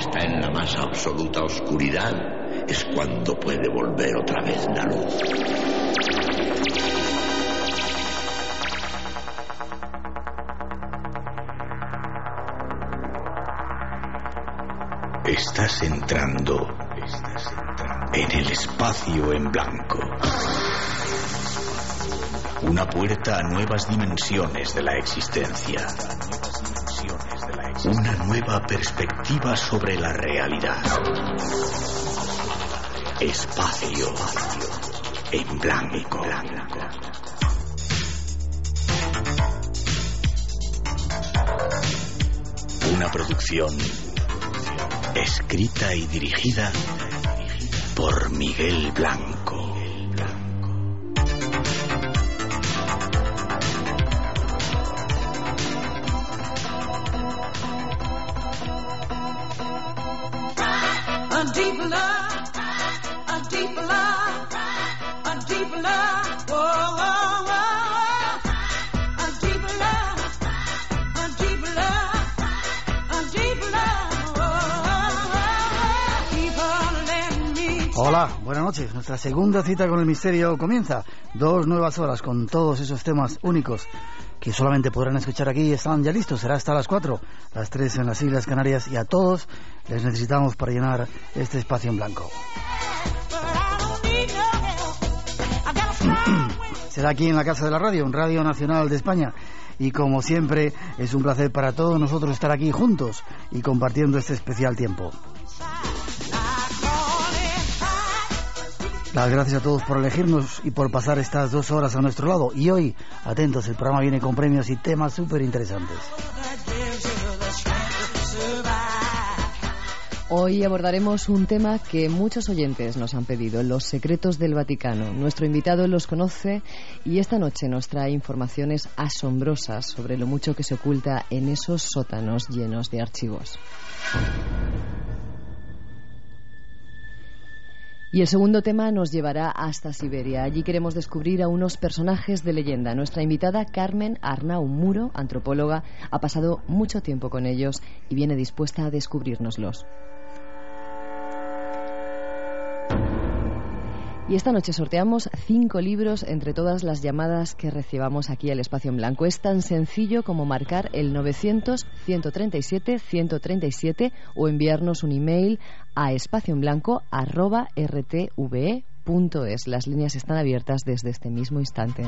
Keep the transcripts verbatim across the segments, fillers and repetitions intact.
está en la más absoluta oscuridad, es cuando puede volver otra vez la luz. Estás entrando, estás entrando en el espacio en blanco. Una puerta a nuevas dimensiones de la existencia. Una nueva perspectiva sobre la realidad. Espacio en blanco. Una producción escrita y dirigida por Miguel Blanco. A deep love, a deep love, a deep love, oh, oh, oh. A deep love, a deep love, a deep love, oh, oh, oh. Keep on letting me. Hola, buenas noches. Nuestra segunda cita con el misterio comienza. Dos nuevas horas con todos esos temas únicos que solamente podrán escuchar aquí. Están ya listos, será hasta las cuatro, las tres en las Islas Canarias, y a todos les necesitamos para llenar este espacio en blanco. Será aquí en la Casa de la Radio, en Radio Nacional de España, y como siempre es un placer para todos nosotros estar aquí juntos y compartiendo este especial tiempo. Las gracias a todos por elegirnos y por pasar estas dos horas a nuestro lado. Y hoy, atentos, el programa viene con premios y temas súper interesantes. Hoy abordaremos un tema que muchos oyentes nos han pedido, los secretos del Vaticano. Nuestro invitado los conoce y esta noche nos trae informaciones asombrosas sobre lo mucho que se oculta en esos sótanos llenos de archivos. Y el segundo tema nos llevará hasta Siberia. Allí queremos descubrir a unos personajes de leyenda. Nuestra invitada Carmen Arnau Muro, antropóloga, ha pasado mucho tiempo con ellos y viene dispuesta a descubrirnoslos. Y esta noche sorteamos cinco libros entre todas las llamadas que recibamos aquí al Espacio en Blanco. Es tan sencillo como marcar el novecientos, ciento treinta y siete, ciento treinta y siete o enviarnos un email a espacioenblanco arroba r t v e punto es. Las líneas están abiertas desde este mismo instante.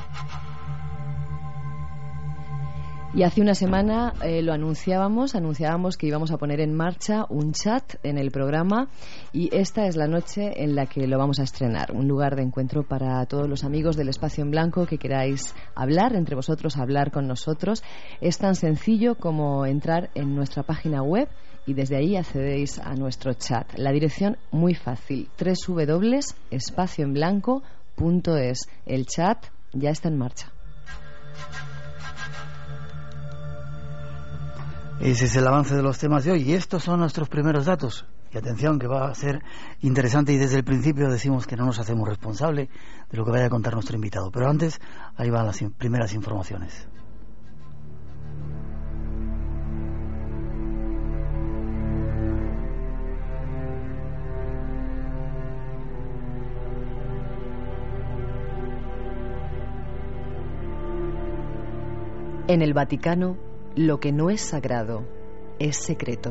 Y hace una semana eh, lo anunciábamos, anunciábamos que íbamos a poner en marcha un chat en el programa, y esta es la noche en la que lo vamos a estrenar, un lugar de encuentro para todos los amigos del Espacio en Blanco que queráis hablar entre vosotros, hablar con nosotros. Es tan sencillo como entrar en nuestra página web y desde ahí accedéis a nuestro chat. La dirección muy fácil, doble u doble u doble u punto espacio en blanco punto es. El chat ya está en marcha. Ese es el avance de los temas de hoy y estos son nuestros primeros datos. Y atención, que va a ser interesante, y desde el principio decimos que no nos hacemos responsable de lo que vaya a contar nuestro invitado. Pero antes, ahí van las in- primeras informaciones. En el Vaticano, lo que no es sagrado es secreto.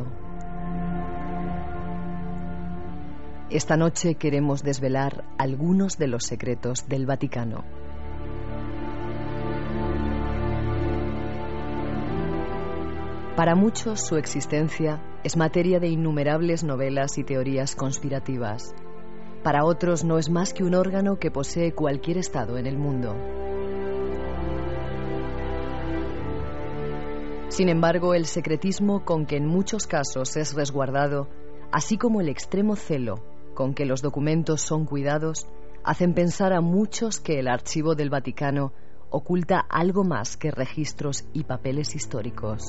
Esta noche queremos desvelar algunos de los secretos del Vaticano. Para muchos, su existencia es materia de innumerables novelas y teorías conspirativas. Para otros, no es más que un órgano que posee cualquier estado en el mundo. Sin embargo, el secretismo con que en muchos casos es resguardado, así como el extremo celo con que los documentos son cuidados, hacen pensar a muchos que el archivo del Vaticano oculta algo más que registros y papeles históricos.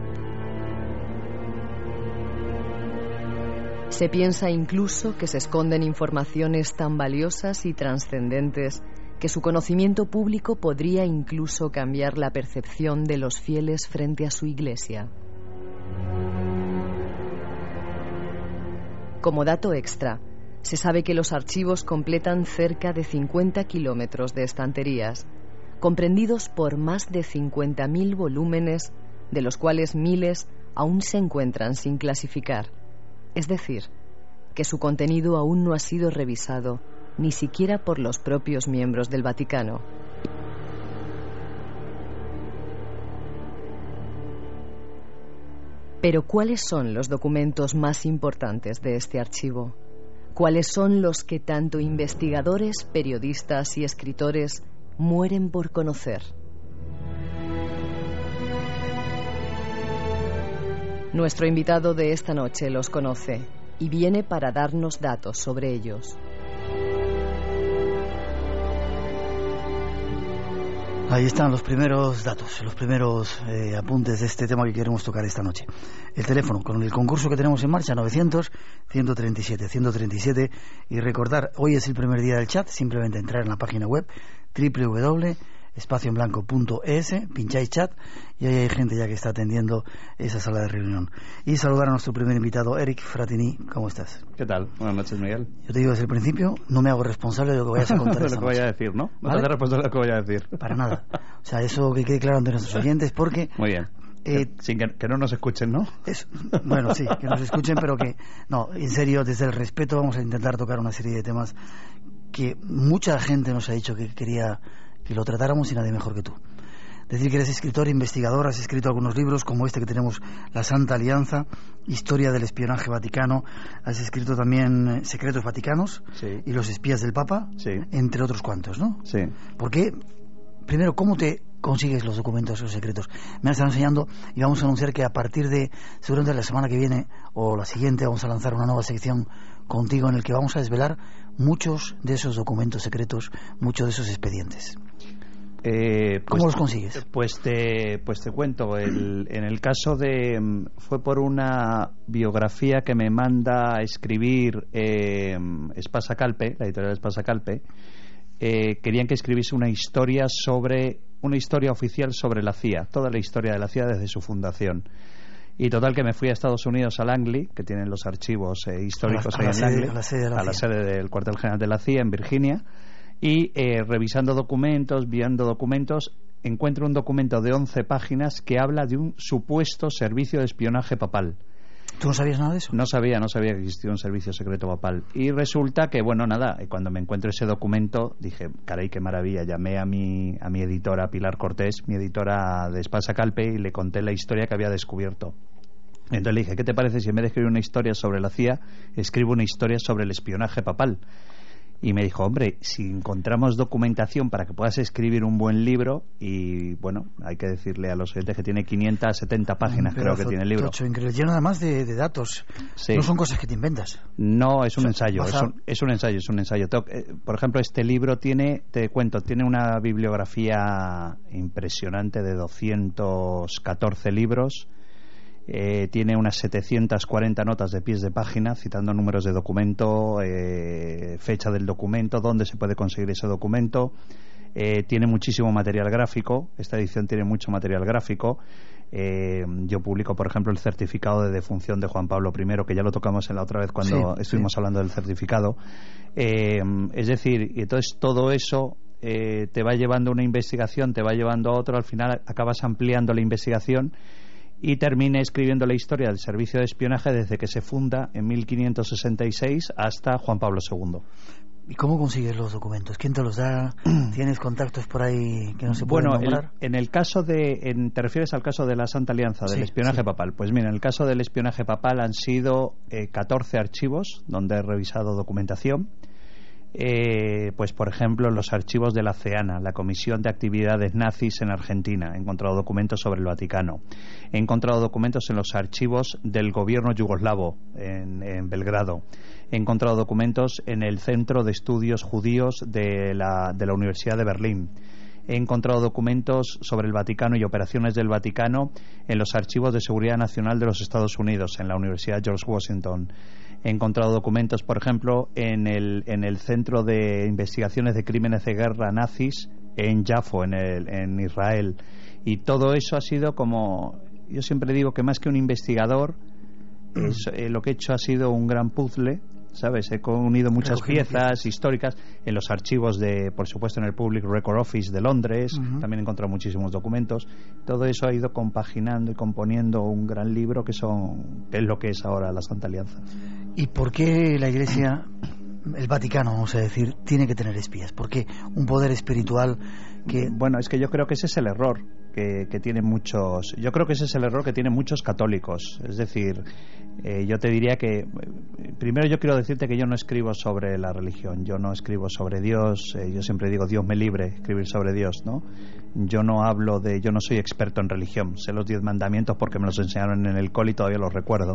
Se piensa incluso que se esconden informaciones tan valiosas y trascendentes que su conocimiento público podría incluso cambiar la percepción de los fieles frente a su iglesia. Como dato extra, se sabe que los archivos completan cerca de cincuenta kilómetros de estanterías, comprendidos por más de cincuenta mil volúmenes, de los cuales miles aún se encuentran sin clasificar. Es decir, que su contenido aún no ha sido revisado, ni siquiera por los propios miembros del Vaticano. Pero ¿cuáles son los documentos más importantes de este archivo? ¿Cuáles son los que tanto investigadores, periodistas y escritores mueren por conocer? Nuestro invitado de esta noche los conoce y viene para darnos datos sobre ellos. Ahí están los primeros datos, los primeros eh, apuntes de este tema que queremos tocar esta noche. El teléfono, con el concurso que tenemos en marcha, novecientos, ciento treinta y siete, ciento treinta y siete. Y recordar, hoy es el primer día del chat, simplemente entrar en la página web doble u doble u doble u punto espacio en blanco punto e ese, pincháis chat y ahí hay gente ya que está atendiendo esa sala de reunión. Y saludar a nuestro primer invitado, Eric Fratini. ¿Cómo estás? ¿Qué tal? Buenas noches, Miguel. Yo te digo desde el principio, no me hago responsable de lo que vayas a contar de esta lo que noche. vaya a decir, ¿no? No ¿Vale? te haces responsable de lo que vaya a decir. Para nada. O sea, eso que quede claro ante nuestros oyentes, porque... Muy bien. Eh, Sin que, que no nos escuchen, ¿no? Es, bueno, sí, que nos escuchen, pero que... No, en serio, desde el respeto vamos a intentar tocar una serie de temas que mucha gente nos ha dicho que quería que lo tratáramos y nadie mejor que tú. Decir que eres escritor, investigador, has escrito algunos libros como este que tenemos, La Santa Alianza, Historia del Espionaje Vaticano, has escrito también eh, Secretos Vaticanos, Sí. y Los Espías del Papa, Sí. entre otros cuantos, ¿no? Sí. ¿Por qué? Primero, ¿cómo te consigues los documentos, esos secretos? Me han estado enseñando y vamos a anunciar que a partir de, seguramente la semana que viene o la siguiente, vamos a lanzar una nueva sección contigo en el que vamos a desvelar muchos de esos documentos secretos, muchos de esos expedientes. Eh, pues, ¿Cómo los consigues? Pues te, pues te cuento. El, en el caso de... Fue por una biografía que me manda a escribir eh, Espasa Calpe, la editorial Espasa Calpe. Eh, querían que escribiese una historia sobre... Una historia oficial sobre la C I A. Toda la historia de la C I A desde su fundación. Y total que me fui a Estados Unidos, a Langley, que tienen los archivos eh, históricos a la, ahí a en la Langley. sede, a la sede de la a la C I A. sede del cuartel general de la C I A en Virginia. Y eh, revisando documentos, viendo documentos, encuentro un documento de once páginas que habla de un supuesto servicio de espionaje papal. ¿Tú no sabías nada de eso? No sabía, no sabía que existía un servicio secreto papal. Y resulta que, bueno, nada, cuando me encuentro ese documento, dije, caray, qué maravilla. Llamé a mi, a mi editora, Pilar Cortés, mi editora de Espasa Calpe, y le conté la historia que había descubierto. Entonces le dije, ¿qué te parece si en vez de escribir una historia sobre la C I A, escribo una historia sobre el espionaje papal? Y me dijo, hombre, si encontramos documentación para que puedas escribir un buen libro, y bueno, hay que decirle a los oyentes que tiene quinientas setenta páginas, creo que tiene el libro. Tocho, increíble, lleno además de, de datos. Sí. No son cosas que te inventas. No, es un O sea, ensayo, vas es a- un, es un ensayo, es un ensayo. Tengo que- eh, Por ejemplo, este libro tiene, te cuento, tiene una bibliografía impresionante de doscientos catorce libros. Eh, tiene unas setecientas cuarenta notas de pies de página citando números de documento, eh, fecha del documento, dónde se puede conseguir ese documento. Eh, tiene muchísimo material gráfico. Esta edición tiene mucho material gráfico. Eh, yo publico, por ejemplo, el certificado de defunción de Juan Pablo primero, que ya lo tocamos en la otra vez cuando Sí, estuvimos sí. hablando del certificado. Eh, es decir, y entonces todo eso eh, te va llevando a una investigación, te va llevando a otro, al final acabas ampliando la investigación y terminé escribiendo la historia del servicio de espionaje desde que se funda en mil quinientos sesenta y seis hasta Juan Pablo segundo. ¿Y cómo consigues los documentos? ¿Quién te los da? ¿Tienes contactos por ahí que no se pueden Bueno, el- nombrar? en el caso de... En, ¿te refieres al caso de la Santa Alianza, del Sí, espionaje sí. papal? Pues mira, en el caso del espionaje papal han sido eh, catorce archivos donde he revisado documentación. Eh, pues por ejemplo los archivos de la CEANA, la Comisión de Actividades Nazis en Argentina. He encontrado documentos sobre el Vaticano. He encontrado documentos en los archivos del gobierno yugoslavo en, en Belgrado. He encontrado documentos en el Centro de Estudios Judíos de la, de la Universidad de Berlín. He encontrado documentos sobre el Vaticano y operaciones del Vaticano en los archivos de seguridad nacional de los Estados Unidos, en la Universidad George Washington. He encontrado documentos, por ejemplo, en el, en el Centro de Investigaciones de Crímenes de Guerra Nazis en Yafo, en, el, en Israel. Y todo eso ha sido como... Yo siempre digo que más que un investigador, Es, eh, lo que he hecho ha sido un gran puzzle, ¿sabes? He unido muchas piezas, piezas históricas en los archivos de, por supuesto, en el Public Record Office de Londres. Uh-huh. También he encontrado muchísimos documentos. Todo eso ha ido compaginando y componiendo un gran libro que son que es lo que es ahora la Santa Alianza. ¿Y por qué la Iglesia, el Vaticano, vamos a decir, tiene que tener espías? ¿Por qué un poder espiritual que...? Bueno, es que yo creo que ese es el error que, que tienen muchos... Yo creo que ese es el error que tienen muchos católicos. Es decir, eh, yo te diría que... Primero yo quiero decirte que yo no escribo sobre la religión. Yo no escribo sobre Dios. Eh, yo siempre digo, Dios me libre escribir sobre Dios, ¿no? Yo no hablo de... Yo no soy experto en religión. Sé los diez mandamientos porque me los enseñaron en el cole y todavía los recuerdo.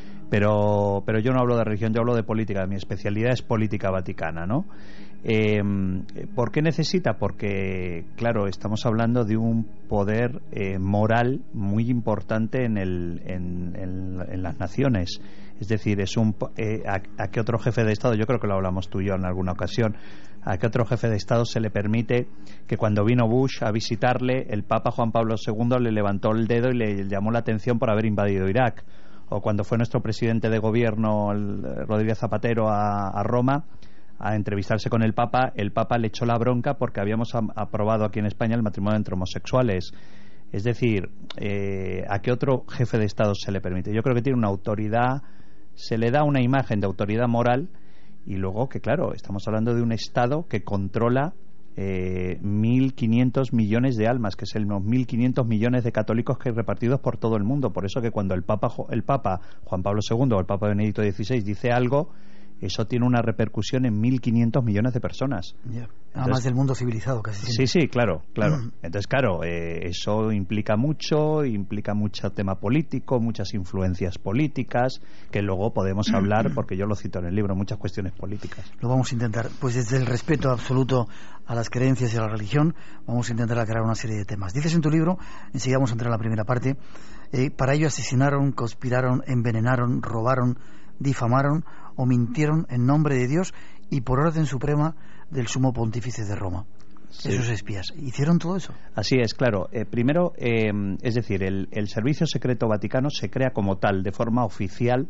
Pero, pero yo no hablo de religión, yo hablo de política. Mi especialidad es política vaticana, ¿no? Eh, ¿Por qué necesita? Porque, claro, estamos hablando de un poder eh, moral muy importante en, el, en, en, en las naciones. Es decir, es un eh, a, a qué otro jefe de Estado, yo creo que lo hablamos tú y yo en alguna ocasión, a qué otro jefe de Estado se le permite que cuando vino Bush a visitarle, el Papa Juan Pablo segundo le levantó el dedo y le llamó la atención por haber invadido Irak. O cuando fue nuestro presidente de gobierno, el Rodríguez Zapatero, a, a Roma a entrevistarse con el Papa, el Papa le echó la bronca porque habíamos a, aprobado aquí en España el matrimonio entre homosexuales. Es decir, eh, ¿a qué otro jefe de Estado se le permite? Yo creo que tiene una autoridad, se le da una imagen de autoridad moral y luego que, claro, estamos hablando de un Estado que controla Eh, mil quinientos millones de almas, que son unos mil quinientos millones de católicos que hay repartidos por todo el mundo. Por eso que cuando el Papa, el Papa Juan Pablo segundo o el Papa Benedicto dieciséis dice algo, eso tiene una repercusión en mil quinientos millones de personas. Yeah. Además del mundo civilizado, casi siempre. Sí, sí, claro, claro. Mm. Entonces, claro, eh, eso implica mucho, implica mucho tema político, muchas influencias políticas, que luego podemos hablar, porque yo lo cito en el libro, muchas cuestiones políticas. Lo vamos a intentar, pues desde el respeto absoluto a las creencias y a la religión, vamos a intentar aclarar una serie de temas. Dices en tu libro, enseguida vamos a entrar en la primera parte, eh, para ello asesinaron, conspiraron, envenenaron, robaron, difamaron o mintieron en nombre de Dios y por orden suprema del sumo pontífice de Roma. Sí. Esos espías, ¿hicieron todo eso? Así es, claro. Eh, primero, eh, es decir, el, el Servicio Secreto Vaticano se crea como tal, de forma oficial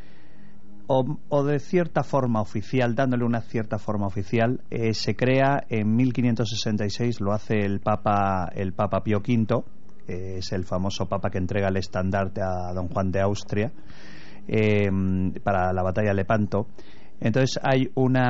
o, o de cierta forma oficial, dándole una cierta forma oficial. Eh, se crea en mil quinientos sesenta y seis, lo hace el Papa, el Papa Pío quinto, eh, es el famoso Papa que entrega el estandarte a don Juan de Austria, Eh, para la batalla de Lepanto. Entonces hay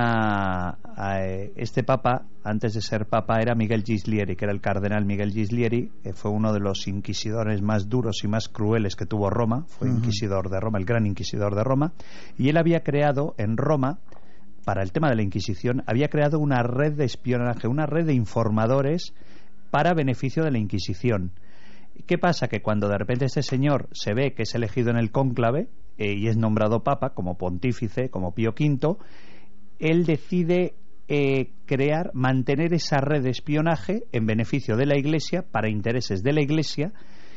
una eh, este papa, antes de ser papa, era Miguel Gislieri, que era el cardenal Miguel Gislieri, eh, fue uno de los inquisidores más duros y más crueles que tuvo Roma, fue uh-huh. inquisidor de Roma, el gran inquisidor de Roma, y él había creado en Roma, para el tema de la Inquisición, había creado una red de espionaje, una red de informadores para beneficio de la Inquisición. ¿Qué pasa? Que cuando de repente este señor se ve que es elegido en el cónclave eh, y es nombrado papa, como pontífice, como Pío quinto, él decide eh, crear, mantener esa red de espionaje en beneficio de la Iglesia, para intereses de la Iglesia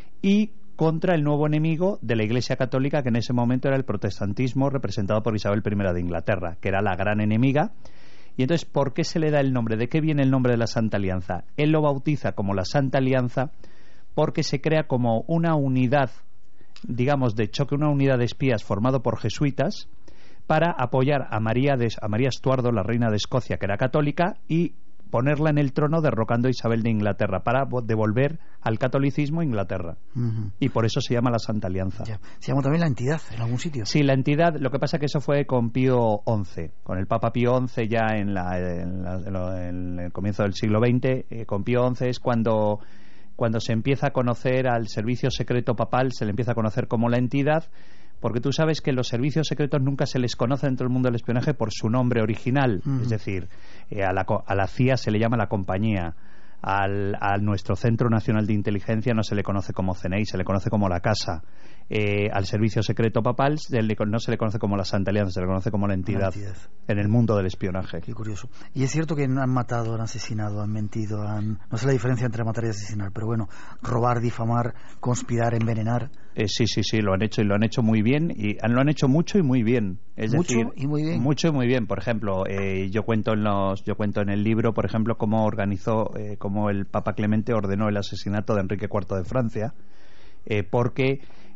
y contra el nuevo enemigo de la Iglesia Católica, que en ese momento era el protestantismo representado por Isabel primera de Inglaterra, que era la gran enemiga. Y entonces, ¿por qué se le da el nombre? ¿De qué viene el nombre de la Santa Alianza? Él lo bautiza como la Santa Alianza porque se crea como una unidad, digamos, de choque, una unidad de espías formado por jesuitas para apoyar a María, de, a María Estuardo, la reina de Escocia, que era católica, y ponerla en el trono derrocando a Isabel de Inglaterra para devolver al catolicismo a Inglaterra. Uh-huh. Y por eso se llama la Santa Alianza. Ya. ¿Se llama también la entidad en algún sitio? Sí, la entidad. Lo que pasa es que eso fue con Pío once, con el Papa Pío once ya en, la, en, la, en, lo, en el comienzo del siglo veinte. Eh, con Pío once es cuando, cuando se empieza a conocer al servicio secreto papal, se le empieza a conocer como la entidad, porque tú sabes que los servicios secretos nunca se les conoce dentro del mundo del espionaje por su nombre original. Uh-huh. Es decir, eh, a, la, a la C I A se le llama la compañía, al, a nuestro Centro Nacional de Inteligencia no se le conoce como C N I, se le conoce como la Casa. Eh, al servicio secreto papal no se le conoce como la Santa Alianza, se le conoce como la entidad, la entidad en el mundo del espionaje. Qué curioso. Y es cierto que han matado, han asesinado, han mentido, han... no sé la diferencia entre matar y asesinar, pero bueno, robar, difamar, conspirar, envenenar. Eh, sí, sí, sí, lo han hecho y lo han hecho muy bien, y lo han hecho mucho y muy bien. Es mucho decir, y muy bien. Mucho y muy bien. Por ejemplo, eh, yo cuento en los, yo cuento en el libro, por ejemplo, cómo organizó, eh, cómo el Papa Clemente ordenó el asesinato de Enrique cuarto de Francia, eh, porque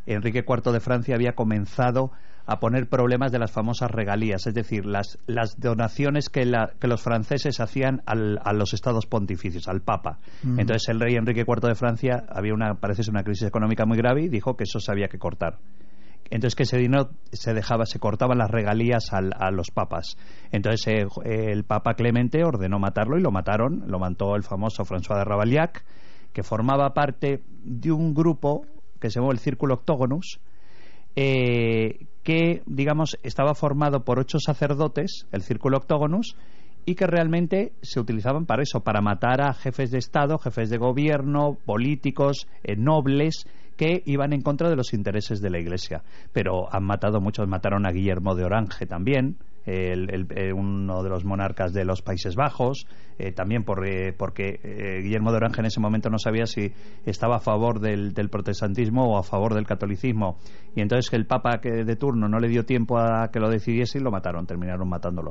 Enrique cuarto de Francia había comenzado a poner problemas de las famosas regalías, es decir, las, las donaciones que, la, que los franceses hacían al, a los estados pontificios, al Papa. Mm. Entonces el rey Enrique cuarto de Francia, había una, parece ser una crisis económica muy grave y dijo que eso se había que cortar. Entonces que ese dinero se dejaba, se cortaban las regalías al, a los papas. Entonces eh, el Papa Clemente ordenó matarlo y lo mataron, lo mató el famoso François de Ravaillac, que formaba parte de un grupo que se llamó el Círculo Octógonus, eh, que, digamos, estaba formado por ocho sacerdotes, el Círculo Octógonus, y que realmente se utilizaban para eso, para matar a jefes de Estado, jefes de gobierno, políticos, eh, nobles, que iban en contra de los intereses de la Iglesia. Pero han matado muchos, mataron a Guillermo de Orange también, el, el, el, uno de los monarcas de los Países Bajos, eh, también por, eh, porque eh, Guillermo de Orange en ese momento no sabía si estaba a favor del, del protestantismo o a favor del catolicismo, y entonces el Papa que de turno no le dio tiempo a que lo decidiese y lo mataron, terminaron matándolo.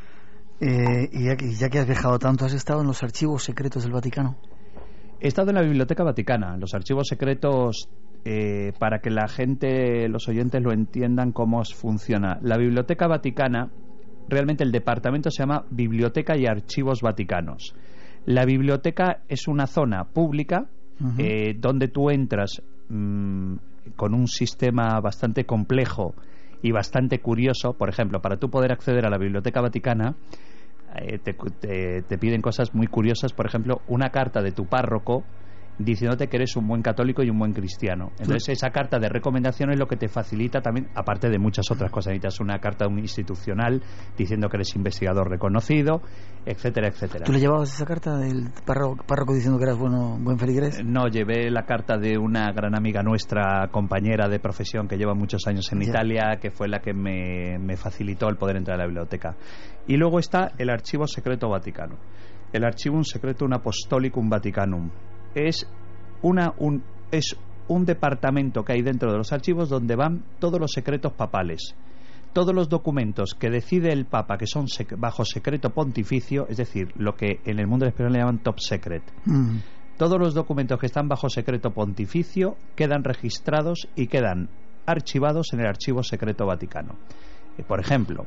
Eh, y ya que, ya que has viajado tanto, ¿has estado en los archivos secretos del Vaticano? He estado en la Biblioteca Vaticana, los archivos secretos, eh, para que la gente, los oyentes lo entiendan cómo funciona. La Biblioteca Vaticana, realmente el departamento se llama Biblioteca y Archivos Vaticanos. La biblioteca es una zona pública, uh-huh. eh, donde tú entras mmm, con un sistema bastante complejo y bastante curioso. Por ejemplo, para tú poder acceder a la Biblioteca Vaticana, eh, te, te, te piden cosas muy curiosas. Por ejemplo, una carta de tu párroco diciéndote que eres un buen católico y un buen cristiano. Entonces sí. Esa carta de recomendación es lo que te facilita también, aparte de muchas otras cosas. Necesitas una carta institucional diciendo que eres investigador reconocido, etcétera, etcétera. ¿Tú le llevabas esa carta del párroco, párroco diciendo que eras bueno, buen feligrés? No, llevé la carta de una gran amiga nuestra, compañera de profesión que lleva muchos años en ya. Italia, que fue la que me, me facilitó el poder entrar a la biblioteca. Y luego está el Archivo Secreto Vaticano. El Archivum Secretum Apostolicum Vaticanum. Es una un es un departamento que hay dentro de los archivos donde van todos los secretos papales, todos los documentos que decide el Papa que son sec- bajo secreto pontificio, es decir, lo que en el mundo español le llaman top secret. Mm. Todos los documentos que están bajo secreto pontificio quedan registrados y quedan archivados en el Archivo Secreto Vaticano. Eh, por ejemplo,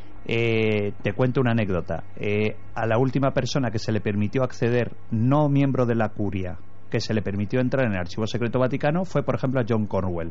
Eh, te cuento una anécdota. Eh, a la última persona que se le permitió acceder, no miembro de la curia, que se le permitió entrar en el Archivo Secreto Vaticano, fue por ejemplo a John Cornwell.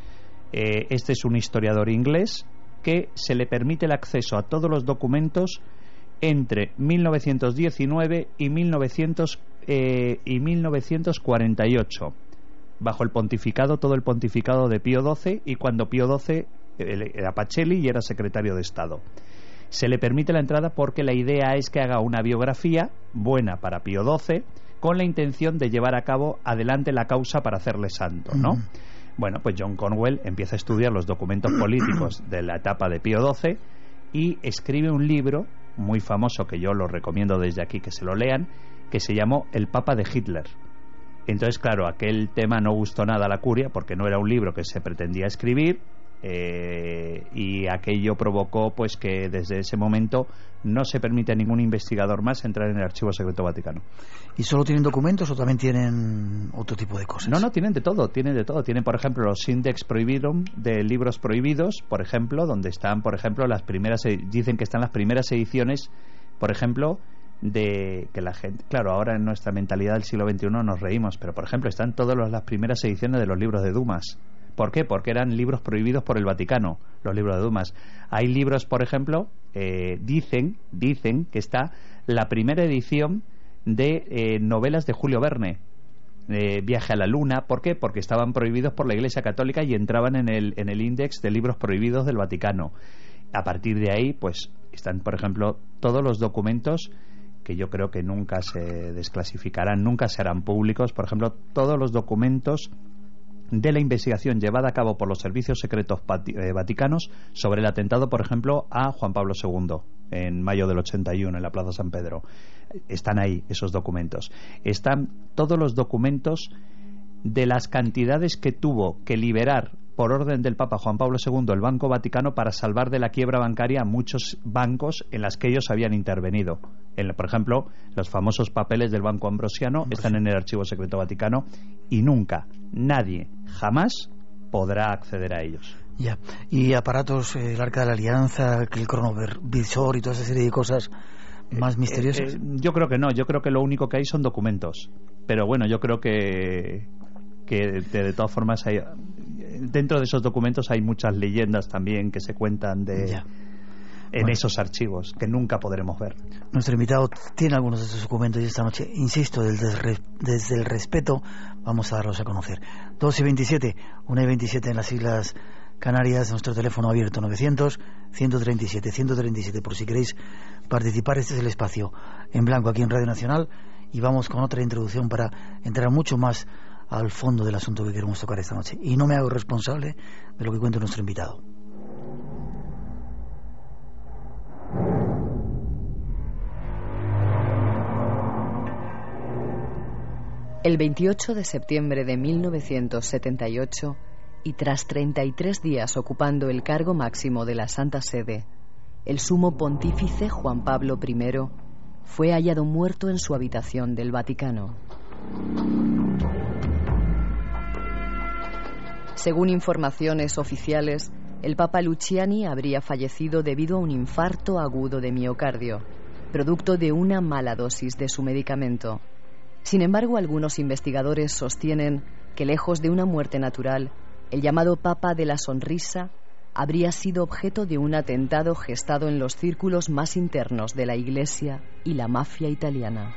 Eh, este es un historiador inglés que se le permite el acceso a todos los documentos entre mil novecientos diecinueve y, mil novecientos, eh, y mil novecientos cuarenta y ocho, bajo el pontificado, todo el pontificado de Pío doce, y cuando Pío doce era Pacelli y era secretario de Estado. Se le permite la entrada porque la idea es que haga una biografía buena para Pío doce con la intención de llevar a cabo adelante la causa para hacerle santo, ¿no? Mm. Bueno, pues John Cornwell empieza a estudiar los documentos políticos de la etapa de Pío doce y escribe un libro muy famoso que yo lo recomiendo desde aquí que se lo lean, que se llamó El Papa de Hitler. Entonces, claro, aquel tema no gustó nada a la curia porque no era un libro que se pretendía escribir. Eh, y aquello provocó pues que desde ese momento no se permite a ningún investigador más entrar en el Archivo Secreto Vaticano. ¿Y solo tienen documentos o también tienen otro tipo de cosas? No, no, tienen de todo, tienen de todo. Tienen, por ejemplo, los Index Prohibidum de libros prohibidos, por ejemplo, donde están, por ejemplo, las primeras, dicen que están las primeras ediciones, por ejemplo, de que la gente, claro, ahora en nuestra mentalidad del siglo veintiuno nos reímos, pero por ejemplo están todas las primeras ediciones de los libros de Dumas. ¿Por qué? Porque eran libros prohibidos por el Vaticano, los libros de Dumas. Hay libros, por ejemplo, eh, dicen dicen que está la primera edición de eh, novelas de Julio Verne, eh, Viaje a la Luna. ¿Por qué? Porque estaban prohibidos por la Iglesia Católica y entraban en el, en el índice de libros prohibidos del Vaticano. A partir de ahí, pues, están, por ejemplo, todos los documentos que yo creo que nunca se desclasificarán, nunca se harán públicos. Por ejemplo, todos los documentos de la investigación llevada a cabo por los servicios secretos vaticanos sobre el atentado, por ejemplo, a Juan Pablo segundo en mayo del ochenta y uno en la Plaza San Pedro. Están ahí esos documentos. Están todos los documentos de las cantidades que tuvo que liberar por orden del Papa Juan Pablo segundo el Banco Vaticano para salvar de la quiebra bancaria a muchos bancos en las que ellos habían intervenido. En, por ejemplo, los famosos papeles del Banco Ambrosiano están en el Archivo Secreto Vaticano y nunca, nadie, jamás podrá acceder a ellos. Ya. Y aparatos, eh, el Arca de la Alianza, el cronovisor y toda esa serie de cosas más misteriosas. Eh, eh, yo creo que no, yo creo que lo único que hay son documentos. Pero bueno, yo creo que, que de, de todas formas hay, dentro de esos documentos hay muchas leyendas también que se cuentan de... Ya. En bueno, esos archivos que nunca podremos ver. Nuestro invitado tiene algunos de esos documentos y esta noche, insisto, desde, desde el respeto vamos a darlos a conocer. dos y veintisiete, una y veintisiete en las Islas Canarias, nuestro teléfono abierto novecientos, ciento treinta y siete, ciento treinta y siete, por si queréis participar. Este es el espacio en blanco aquí en Radio Nacional y vamos con otra introducción para entrar mucho más al fondo del asunto que queremos tocar esta noche. Y no me hago responsable de lo que cuenta nuestro invitado. El veintiocho de septiembre de mil novecientos setenta y ocho, y tras treinta y tres días ocupando el cargo máximo de la Santa Sede, el sumo pontífice Juan Pablo primero fue hallado muerto en su habitación del Vaticano. Según informaciones oficiales, el Papa Luciani habría fallecido debido a un infarto agudo de miocardio, producto de una mala dosis de su medicamento. Sin embargo, algunos investigadores sostienen que, lejos de una muerte natural, el llamado Papa de la Sonrisa habría sido objeto de un atentado gestado en los círculos más internos de la Iglesia y la mafia italiana.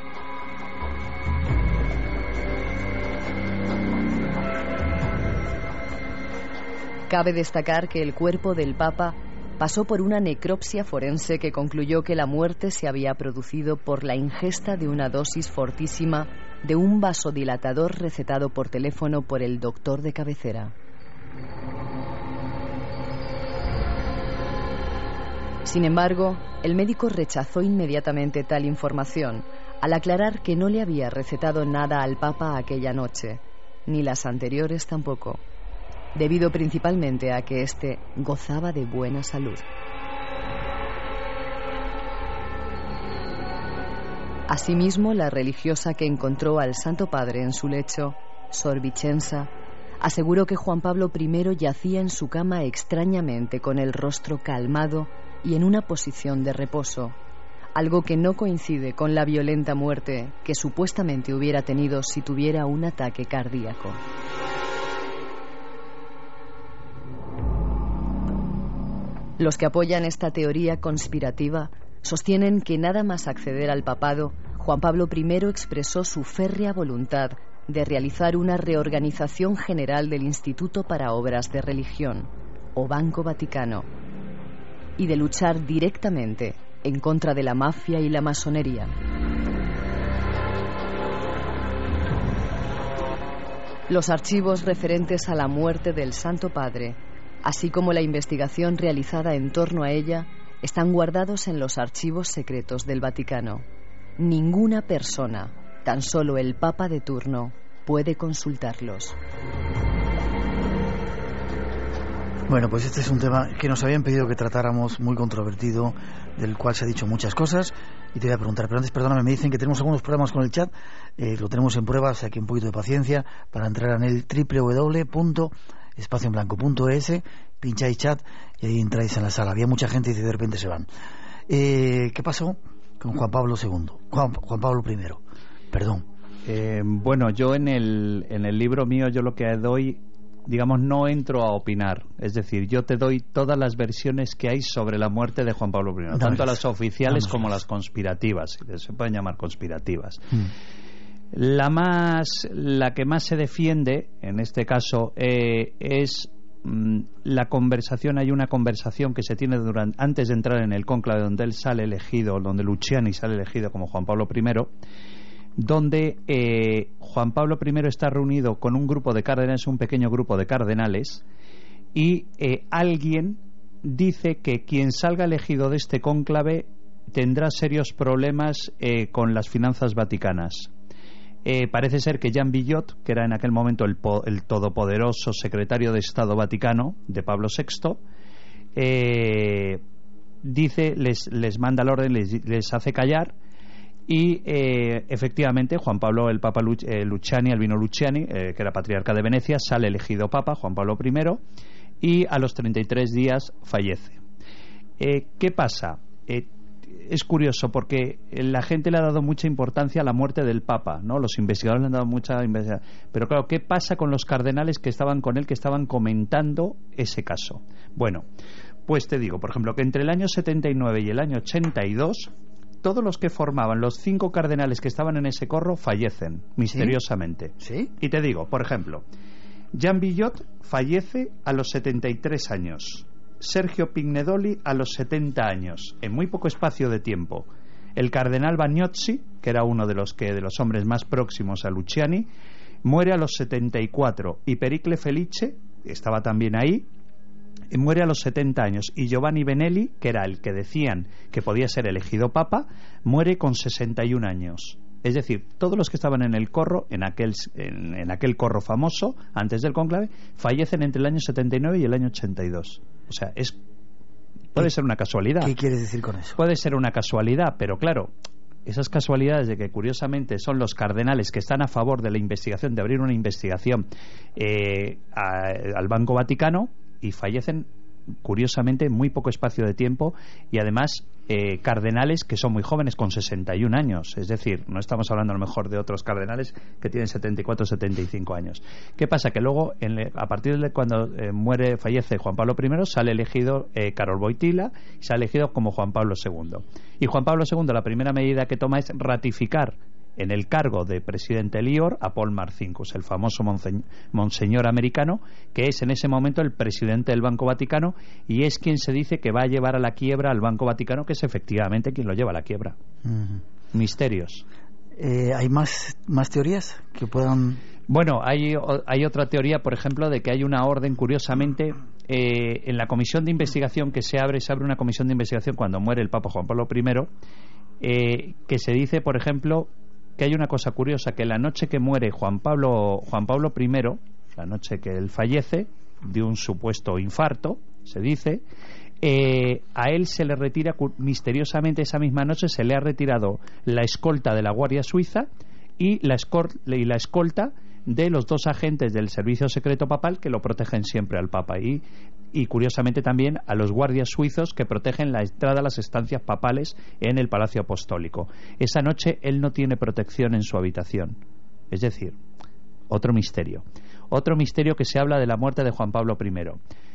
Cabe destacar que el cuerpo del Papa pasó por una necropsia forense que concluyó que la muerte se había producido por la ingesta de una dosis fortísima de un vasodilatador recetado por teléfono por el doctor de cabecera. Sin embargo, el médico rechazó inmediatamente tal información, al aclarar que no le había recetado nada al Papa aquella noche, ni las anteriores tampoco, debido principalmente a que éste gozaba de buena salud. Asimismo, la religiosa que encontró al Santo Padre en su lecho, Sor Vicenza, aseguró que Juan Pablo primero yacía en su cama extrañamente con el rostro calmado y en una posición de reposo, algo que no coincide con la violenta muerte que supuestamente hubiera tenido si tuviera un ataque cardíaco. Los que apoyan esta teoría conspirativa sostienen que nada más acceder al papado, Juan Pablo primero expresó su férrea voluntad de realizar una reorganización general del Instituto para Obras de Religión, o Banco Vaticano, y de luchar directamente en contra de la mafia y la masonería. Los archivos referentes a la muerte del Santo Padre, así como la investigación realizada en torno a ella, están guardados en los archivos secretos del Vaticano. Ninguna persona, tan solo el Papa de turno, puede consultarlos. Bueno, pues este es un tema que nos habían pedido que tratáramos, muy controvertido, del cual se ha dicho muchas cosas, y te voy a preguntar, pero antes, perdóname, me dicen que tenemos algunos problemas con el chat, eh, lo tenemos en prueba, o sea que un poquito de paciencia para entrar en el doble u doble u doble u punto espacio en blanco punto es, pincháis chat y ahí entráis en la sala. Había mucha gente y de repente se van. Eh, ¿Qué pasó con Juan Pablo segundo? Juan, Juan Pablo primero, perdón. Eh, bueno, yo en el, en el libro mío yo lo que doy, digamos, no entro a opinar. Es decir, yo te doy todas las versiones que hay sobre la muerte de Juan Pablo primero, tanto las oficiales como las conspirativas, se pueden llamar conspirativas. Hmm. La más, la que más se defiende, en este caso, eh, es mmm, la conversación. Hay una conversación que se tiene durante, antes de entrar en el cónclave, donde él sale elegido, donde Luciani sale elegido como Juan Pablo primero, donde eh, Juan Pablo primero está reunido con un grupo de cardenales, un pequeño grupo de cardenales, y eh, alguien dice que quien salga elegido de este cónclave tendrá serios problemas eh, con las finanzas vaticanas. Eh, parece ser que Jean Villot, que era en aquel momento el, po el todopoderoso secretario de Estado Vaticano de Pablo sexto, eh, dice, les, les manda el orden, les, les hace callar, Y eh, efectivamente Juan Pablo, el Papa Luc eh, Luciani, Albino Luciani, eh, que era patriarca de Venecia, sale elegido Papa, Juan Pablo primero, y a los treinta y tres días fallece. Eh, ¿Qué pasa? Eh, es curioso porque la gente le ha dado mucha importancia a la muerte del Papa, ¿no? Los investigadores le han dado mucha investigación. Pero claro, ¿qué pasa con los cardenales que estaban con él, que estaban comentando ese caso? Bueno, pues te digo, por ejemplo, que entre el año setenta y nueve y el año ochenta y dos, todos los que formaban los cinco cardenales que estaban en ese corro fallecen misteriosamente. ¿Sí? Y te digo, por ejemplo, Jean Billot fallece a los setenta y tres años. Sergio Pignedoli a los setenta años, en muy poco espacio de tiempo. El cardenal Bagnozzi, que era uno de los que de los hombres más próximos a Luciani, muere a los setenta y cuatro, y Pericle Felice estaba también ahí, y muere a los setenta años, y Giovanni Benelli, que era el que decían que podía ser elegido papa, muere con sesenta y un años. Es decir, todos los que estaban en el corro, en aquel, en, en aquel corro famoso, antes del cónclave, fallecen entre el año setenta y nueve y el año ochenta y dos. O sea, es puede ser una casualidad. ¿Qué quieres decir con eso? Puede ser una casualidad, pero claro, esas casualidades de que curiosamente son los cardenales que están a favor de la investigación, de abrir una investigación eh, a, al Banco Vaticano, y fallecen curiosamente en muy poco espacio de tiempo, y además eh, cardenales que son muy jóvenes, con sesenta y un años. Es decir, no estamos hablando a lo mejor de otros cardenales que tienen setenta y cuatro, setenta y cinco años. ¿Qué pasa? Que luego, en, a partir de cuando eh, muere, fallece Juan Pablo primero, sale elegido eh, Karol Wojtyła, y sale elegido como Juan Pablo segundo. Y Juan Pablo segundo, la primera medida que toma es ratificar en el cargo de presidente Lior a Paul Marcinkus, el famoso monseñ monseñor americano, que es en ese momento el presidente del Banco Vaticano, y es quien se dice que va a llevar a la quiebra al Banco Vaticano, que es efectivamente quien lo lleva a la quiebra. Uh-huh. Misterios. Eh, ¿Hay más, más teorías que puedan...? Bueno, hay, hay otra teoría, por ejemplo, de que hay una orden, curiosamente, eh, en la comisión de investigación que se abre, se abre una comisión de investigación cuando muere el Papa Juan Pablo primero, eh, que se dice, por ejemplo, que hay una cosa curiosa, que la noche que muere Juan Pablo Juan Pablo primero, la noche que él fallece de un supuesto infarto, se dice, eh, a él se le retira misteriosamente esa misma noche, se le ha retirado la escolta de la Guardia Suiza y la, y la escolta de los dos agentes del Servicio Secreto Papal que lo protegen siempre al Papa, y, y curiosamente también a los guardias suizos que protegen la entrada a las estancias papales en el Palacio Apostólico. Esa noche él no tiene protección en su habitación. Es decir, otro misterio. Otro misterio que se habla de la muerte de Juan Pablo primero.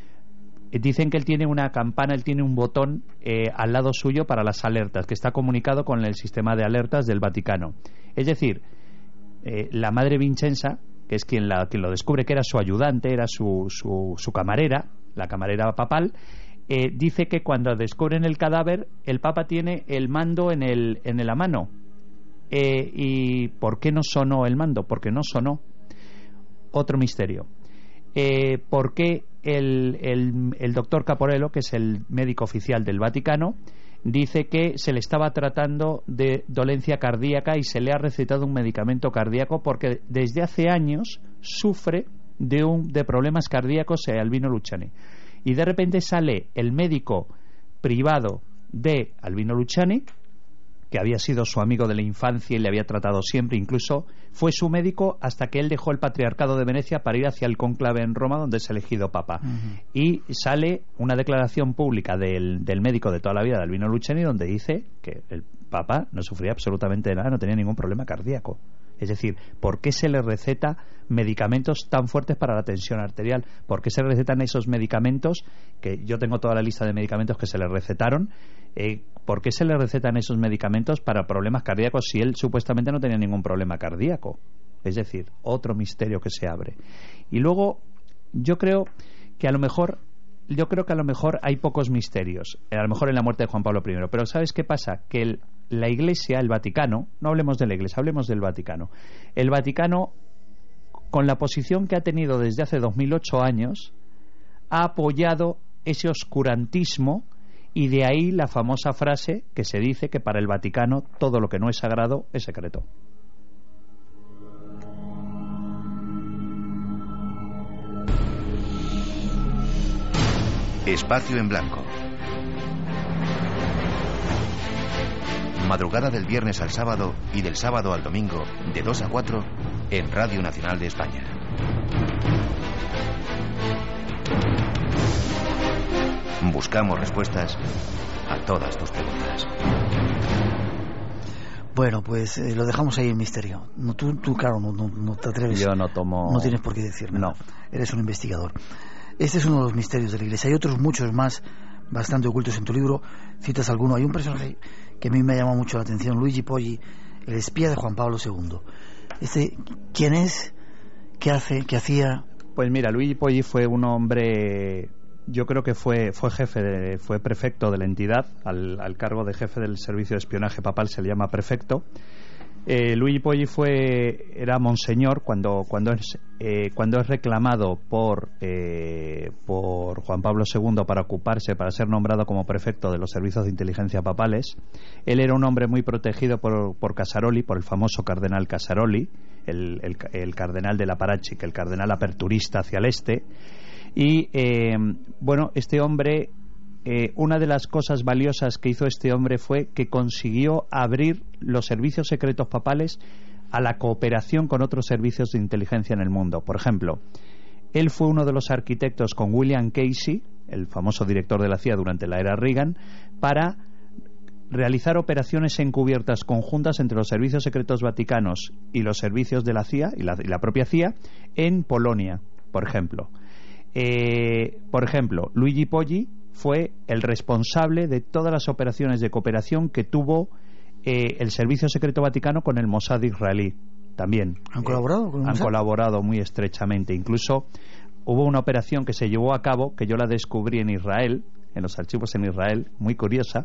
Dicen que él tiene una campana, él tiene un botón eh, al lado suyo para las alertas, que está comunicado con el sistema de alertas del Vaticano. Es decir, Eh, la madre Vincenza, que es quien, la, quien lo descubre, que era su ayudante, era su, su, su camarera, la camarera papal, eh, dice que cuando descubren el cadáver, el Papa tiene el mando en, el, en la mano. Eh, ¿Y por qué no sonó el mando? Porque no sonó. Otro misterio. Eh, ¿Por qué el, el, el doctor Caporello, que es el médico oficial del Vaticano, dice que se le estaba tratando de dolencia cardíaca y se le ha recetado un medicamento cardíaco porque desde hace años sufre de, un, de problemas cardíacos a Albino Luciani? Y de repente sale el médico privado de Albino Luciani, que había sido su amigo de la infancia y le había tratado siempre, incluso fue su médico hasta que él dejó el patriarcado de Venecia para ir hacia el cónclave en Roma, donde es elegido papa. Uh-huh. Y sale una declaración pública del, del médico de toda la vida de Albino Luciani, donde dice que el papa no sufría absolutamente nada, no tenía ningún problema cardíaco. Es decir, ¿por qué se le receta medicamentos tan fuertes para la tensión arterial? ¿Por qué se le recetan esos medicamentos? Que yo tengo toda la lista de medicamentos que se le recetaron. Eh, ¿Por qué se le recetan esos medicamentos para problemas cardíacos si él supuestamente no tenía ningún problema cardíaco? Es decir, otro misterio que se abre. Y luego, yo creo que a lo mejor... Yo creo que a lo mejor hay pocos misterios, a lo mejor en la muerte de Juan Pablo primero, pero ¿sabes qué pasa? Que el, la Iglesia, el Vaticano, no hablemos de la Iglesia, hablemos del Vaticano. El Vaticano, con la posición que ha tenido desde hace dos mil ocho años, ha apoyado ese oscurantismo, y de ahí la famosa frase que se dice que para el Vaticano todo lo que no es sagrado es secreto. Espacio en blanco. Madrugada del viernes al sábado y del sábado al domingo, de dos a cuatro, en Radio Nacional de España. Buscamos respuestas a todas tus preguntas. Bueno, pues eh, lo dejamos ahí en misterio. No, tú, tú, claro, no, no, no te atreves. Yo no tomo... No tienes por qué decir nada. No. Eres un investigador. Este es uno de los misterios de la Iglesia. Hay otros muchos más bastante ocultos en tu libro. Citas alguno. Hay un personaje que a mí me ha llamado mucho la atención, Luigi Poggi, el espía de Juan Pablo segundo. Este, ¿quién es? ¿Qué hace? ¿Qué hacía? Pues mira, Luigi Poggi fue un hombre... Yo creo que fue fue jefe, de, fue prefecto de la entidad, al, al cargo de jefe del servicio de espionaje papal se le llama prefecto. Eh, Luigi Poggi fue era monseñor cuando cuando es eh, cuando es reclamado por eh, por Juan Pablo segundo para ocuparse, para ser nombrado como prefecto de los servicios de inteligencia papales. Él era un hombre muy protegido por, por Casaroli, por el famoso cardenal Casaroli, el, el, el cardenal de la Parachic, el cardenal aperturista hacia el este. Y eh, bueno, este hombre, eh, una de las cosas valiosas que hizo este hombre fue que consiguió abrir los servicios secretos papales a la cooperación con otros servicios de inteligencia en el mundo. Por ejemplo, él fue uno de los arquitectos con William Casey, el famoso director de la C I A durante la era Reagan, para realizar operaciones encubiertas conjuntas entre los servicios secretos vaticanos y los servicios de la C I A y la, y la propia C I A en Polonia, por ejemplo. Eh, por ejemplo, Luigi Poggi fue el responsable de todas las operaciones de cooperación que tuvo eh, el Servicio Secreto Vaticano con el Mossad israelí. También. ¿Han colaborado con el Han Mossad? colaborado muy estrechamente. Incluso hubo una operación que se llevó a cabo, que yo la descubrí en Israel, en los archivos en Israel, muy curiosa.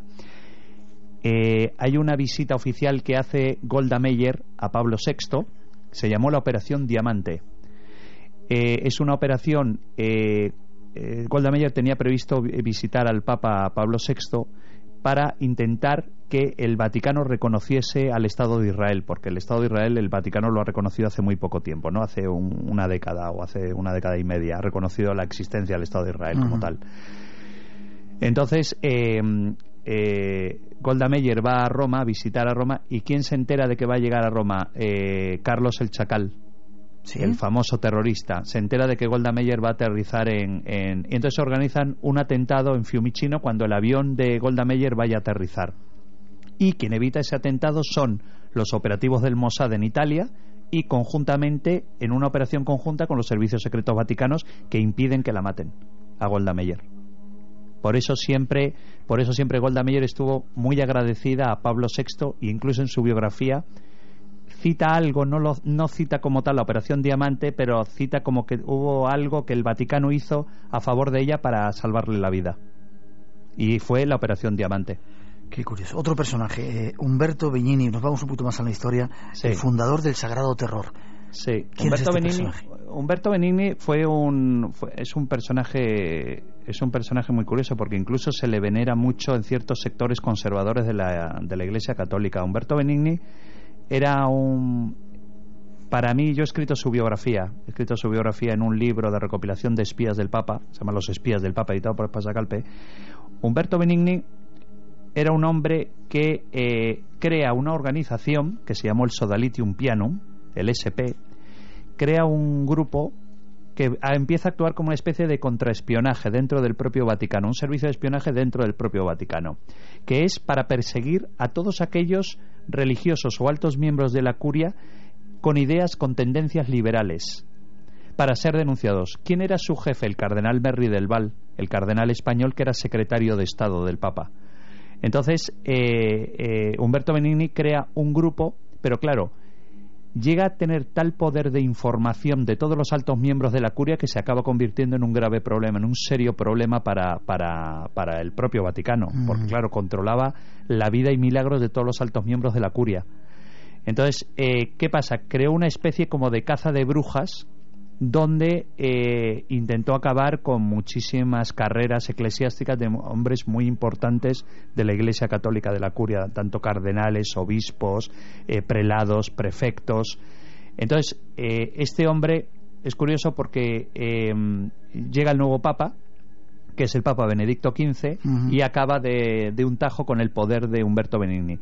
Eh, hay una visita oficial que hace Golda Meir a Pablo sexto, se llamó la Operación Diamante. Eh, es una operación, eh, eh, Golda Meir tenía previsto visitar al Papa Pablo sexto para intentar que el Vaticano reconociese al Estado de Israel, porque el Estado de Israel, el Vaticano lo ha reconocido hace muy poco tiempo, ¿no? Hace un, una década o hace una década y media ha reconocido la existencia del Estado de Israel uh-huh. como tal. Entonces, eh, eh, Golda Meir va a Roma, a visitar a Roma, y ¿quién se entera de que va a llegar a Roma? Eh, Carlos el Chacal. ¿Sí? El famoso terrorista se entera de que Golda Meir va a aterrizar en, en... y entonces organizan un atentado en Fiumicino cuando el avión de Golda Meir vaya a aterrizar, y quien evita ese atentado son los operativos del Mossad en Italia y conjuntamente en una operación conjunta con los servicios secretos vaticanos que impiden que la maten a Golda Meir. Por eso siempre por eso siempre Golda Meir estuvo muy agradecida a Pablo sexto, e incluso en su biografía cita algo, no, lo, no cita como tal la Operación Diamante, pero cita como que hubo algo que el Vaticano hizo a favor de ella para salvarle la vida. Y fue la Operación Diamante. Qué curioso. Otro personaje, eh, Umberto Benigni, nos vamos un poquito más a la historia, sí. El fundador del Sagrado Terror. Sí, ¿Quién Umberto es este Benigni, personaje? Humberto Benigni fue un fue, es un personaje es un personaje muy curioso porque incluso se le venera mucho en ciertos sectores conservadores de la de la Iglesia Católica. Humberto Benigni era un... Para mí, yo he escrito su biografía, he escrito su biografía en un libro de recopilación de espías del Papa, se llama Los espías del Papa, editado por Pasacalpe. Humberto Benigni era un hombre que eh, crea una organización que se llamó el Sodalitium Pianum, el S P, crea un grupo que empieza a actuar como una especie de contraespionaje dentro del propio Vaticano, un servicio de espionaje dentro del propio Vaticano, que es para perseguir a todos aquellos religiosos o altos miembros de la curia con ideas, con tendencias liberales, para ser denunciados. ¿Quién era su jefe? El cardenal Merry del Val, el cardenal español que era secretario de Estado del Papa. Entonces, eh, eh, Umberto Benigni crea un grupo, pero claro, llega a tener tal poder de información de todos los altos miembros de la curia que se acaba convirtiendo en un grave problema, en un serio problema para, para, para el propio Vaticano, mm. porque claro, controlaba la vida y milagros de todos los altos miembros de la curia. Entonces, eh, ¿qué pasa? Creó una especie como de caza de brujas donde eh, intentó acabar con muchísimas carreras eclesiásticas de hombres muy importantes de la Iglesia Católica de la Curia, tanto cardenales, obispos, eh, prelados, prefectos. Entonces, eh, este hombre es curioso porque eh, llega el nuevo Papa, que es el Papa Benedicto quince, uh-huh. y acaba de, de un tajo con el poder de Umberto Benigni.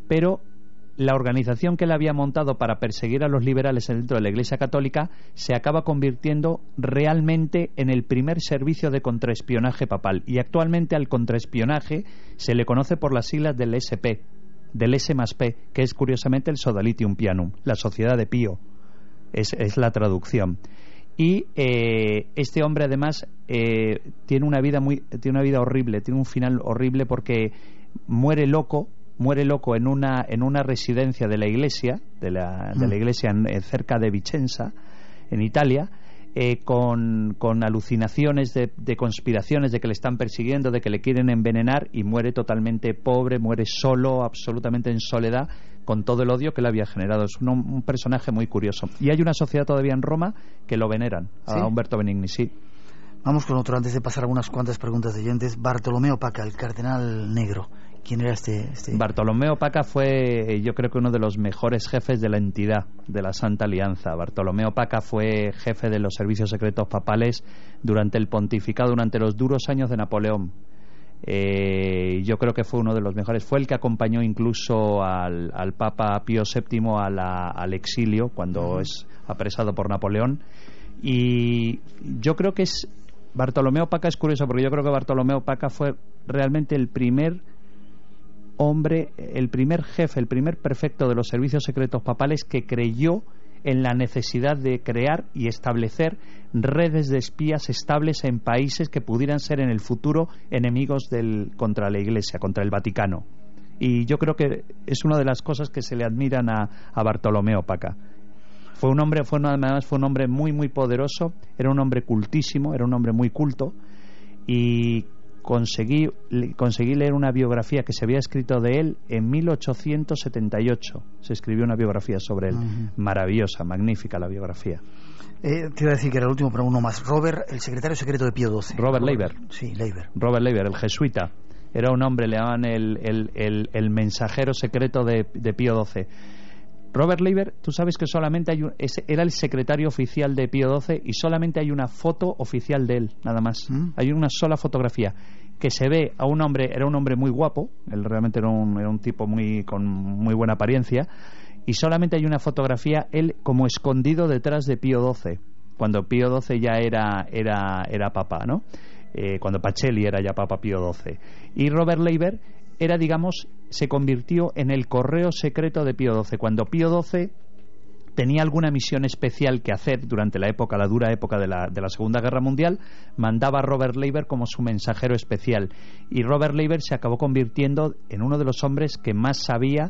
pero la organización que él había montado para perseguir a los liberales dentro de la Iglesia Católica se acaba convirtiendo realmente en el primer servicio de contraespionaje papal, y actualmente al contraespionaje se le conoce por las siglas del S P, del S más P, que es curiosamente el Sodalitium Pianum, la Sociedad de Pío, es, es la traducción. Y eh, este hombre además eh, tiene una vida muy, tiene una vida horrible, tiene un final horrible porque muere loco. muere loco en una en una residencia de la iglesia de la, de la iglesia en, eh, cerca de Vicenza, en Italia, eh, con, con alucinaciones de, de conspiraciones, de que le están persiguiendo, de que le quieren envenenar, y muere totalmente pobre, muere solo, absolutamente en soledad, con todo el odio que le había generado. Es un, un personaje muy curioso, y hay una sociedad todavía en Roma que lo veneran, ¿sí? A Umberto Benigni, sí. Vamos con otro antes de pasar a unas cuantas preguntas de oyentes. Bartolomeo Paca, el cardenal negro. ¿Quién era este, este? Bartolomeo Paca fue, yo creo que uno de los mejores jefes de la entidad de la Santa Alianza. Bartolomeo Paca fue jefe de los servicios secretos papales durante el pontificado, durante los duros años de Napoleón. Eh, yo creo que fue uno de los mejores. Fue el que acompañó incluso al, al Papa Pío séptimo a la, al exilio cuando uh-huh. es apresado por Napoleón. Y yo creo que es Bartolomeo Paca es curioso, porque yo creo que Bartolomeo Paca fue realmente el primer hombre, el primer jefe, el primer prefecto de los servicios secretos papales que creyó en la necesidad de crear y establecer redes de espías estables en países que pudieran ser en el futuro enemigos del, contra la Iglesia, contra el Vaticano. Y yo creo que es una de las cosas que se le admiran a, a Bartolomeo Paca. Fue un hombre, fue además fue un hombre muy muy poderoso, era un hombre cultísimo, era un hombre muy culto, y conseguí conseguí leer una biografía que se había escrito de él en mil ochocientos setenta y ocho. Se escribió una biografía sobre él, uh-huh. maravillosa, magnífica la biografía. Eh, te iba a decir que era el último, pero uno más. Robert, el secretario secreto de Pío doce. Robert, Robert Leiber. Sí, Leiber. Robert Leiber, el jesuita. Era un hombre, le llamaban el, el, el, el mensajero secreto de, de Pío doce. Robert Leiber, tú sabes que solamente hay un, es, era el secretario oficial de Pío doce, y solamente hay una foto oficial de él, nada más. ¿Mm? Hay una sola fotografía que se ve a un hombre, era un hombre muy guapo, él realmente era un, era un tipo muy con muy buena apariencia, y solamente hay una fotografía, él como escondido detrás de Pío doce, cuando Pío doce ya era, era, era papa, ¿no? Eh, cuando Pacelli era ya papa Pío doce. Y Robert Leiber era, digamos, se convirtió en el correo secreto de Pío doce. Cuando Pío doce tenía alguna misión especial que hacer durante la época, la dura época de la, de la Segunda Guerra Mundial, mandaba a Robert Leiber como su mensajero especial. Y Robert Leiber se acabó convirtiendo en uno de los hombres que más sabía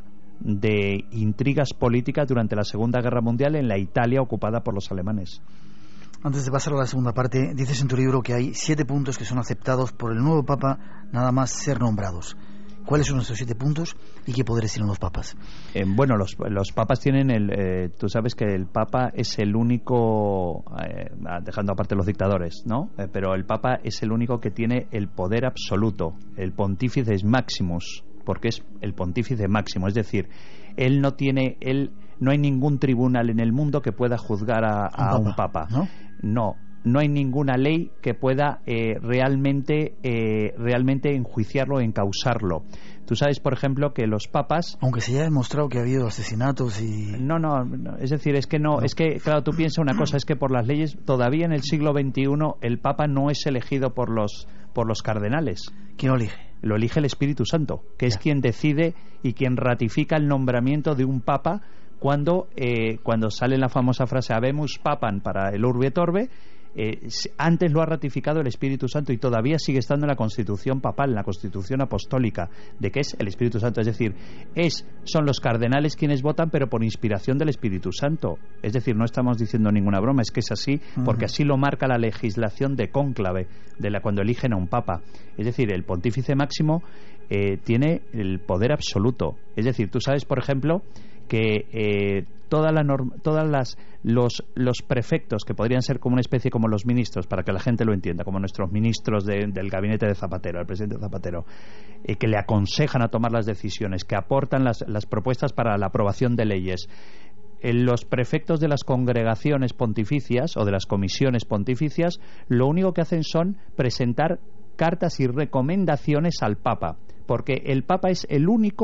de intrigas políticas durante la Segunda Guerra Mundial en la Italia ocupada por los alemanes. Antes de pasar a la segunda parte, dices en tu libro que hay siete puntos que son aceptados por el nuevo Papa nada más ser nombrados. ¿Cuáles son esos siete puntos y qué poderes tienen los papas? Eh, bueno, los, los papas tienen el... Eh, tú sabes que el papa es el único... Eh, dejando aparte los dictadores, ¿no? Eh, pero el papa es el único que tiene el poder absoluto. El pontífice maximus, porque es el pontífice máximo. Es decir, él no tiene... él no hay ningún tribunal en el mundo que pueda juzgar a, a un papa. ¿No? No. No hay ninguna ley que pueda eh, realmente eh, realmente enjuiciarlo, encausarlo. Tú sabes, por ejemplo, que los papas... Aunque se haya demostrado que ha habido asesinatos y... No, no, no es decir, es que no, no, es que, claro, tú piensas una cosa, es que por las leyes, todavía en el siglo veintiuno, el papa no es elegido por los, por los cardenales. ¿Quién lo elige? Lo elige el Espíritu Santo, que ya. es quien decide y quien ratifica el nombramiento de un papa cuando, eh, cuando sale la famosa frase Habemus Papam para el Urbi et Orbi. Eh, antes lo ha ratificado el Espíritu Santo y todavía sigue estando en la Constitución papal, en la Constitución apostólica, de que es el Espíritu Santo. Es decir, es son los cardenales quienes votan, pero por inspiración del Espíritu Santo. Es decir, no estamos diciendo ninguna broma, es que es así, porque así lo marca la legislación de cónclave, de la cuando eligen a un papa. Es decir, el pontífice máximo eh, tiene el poder absoluto. Es decir, tú sabes, por ejemplo, que eh, toda la norma, todas las los los prefectos, que podrían ser como una especie como los ministros, para que la gente lo entienda, como nuestros ministros de, del gabinete de Zapatero, el presidente Zapatero, eh, que le aconsejan a tomar las decisiones, que aportan las, las propuestas para la aprobación de leyes. Eh, los prefectos de las congregaciones pontificias o de las comisiones pontificias, lo único que hacen son presentar cartas y recomendaciones al Papa, porque el Papa es el único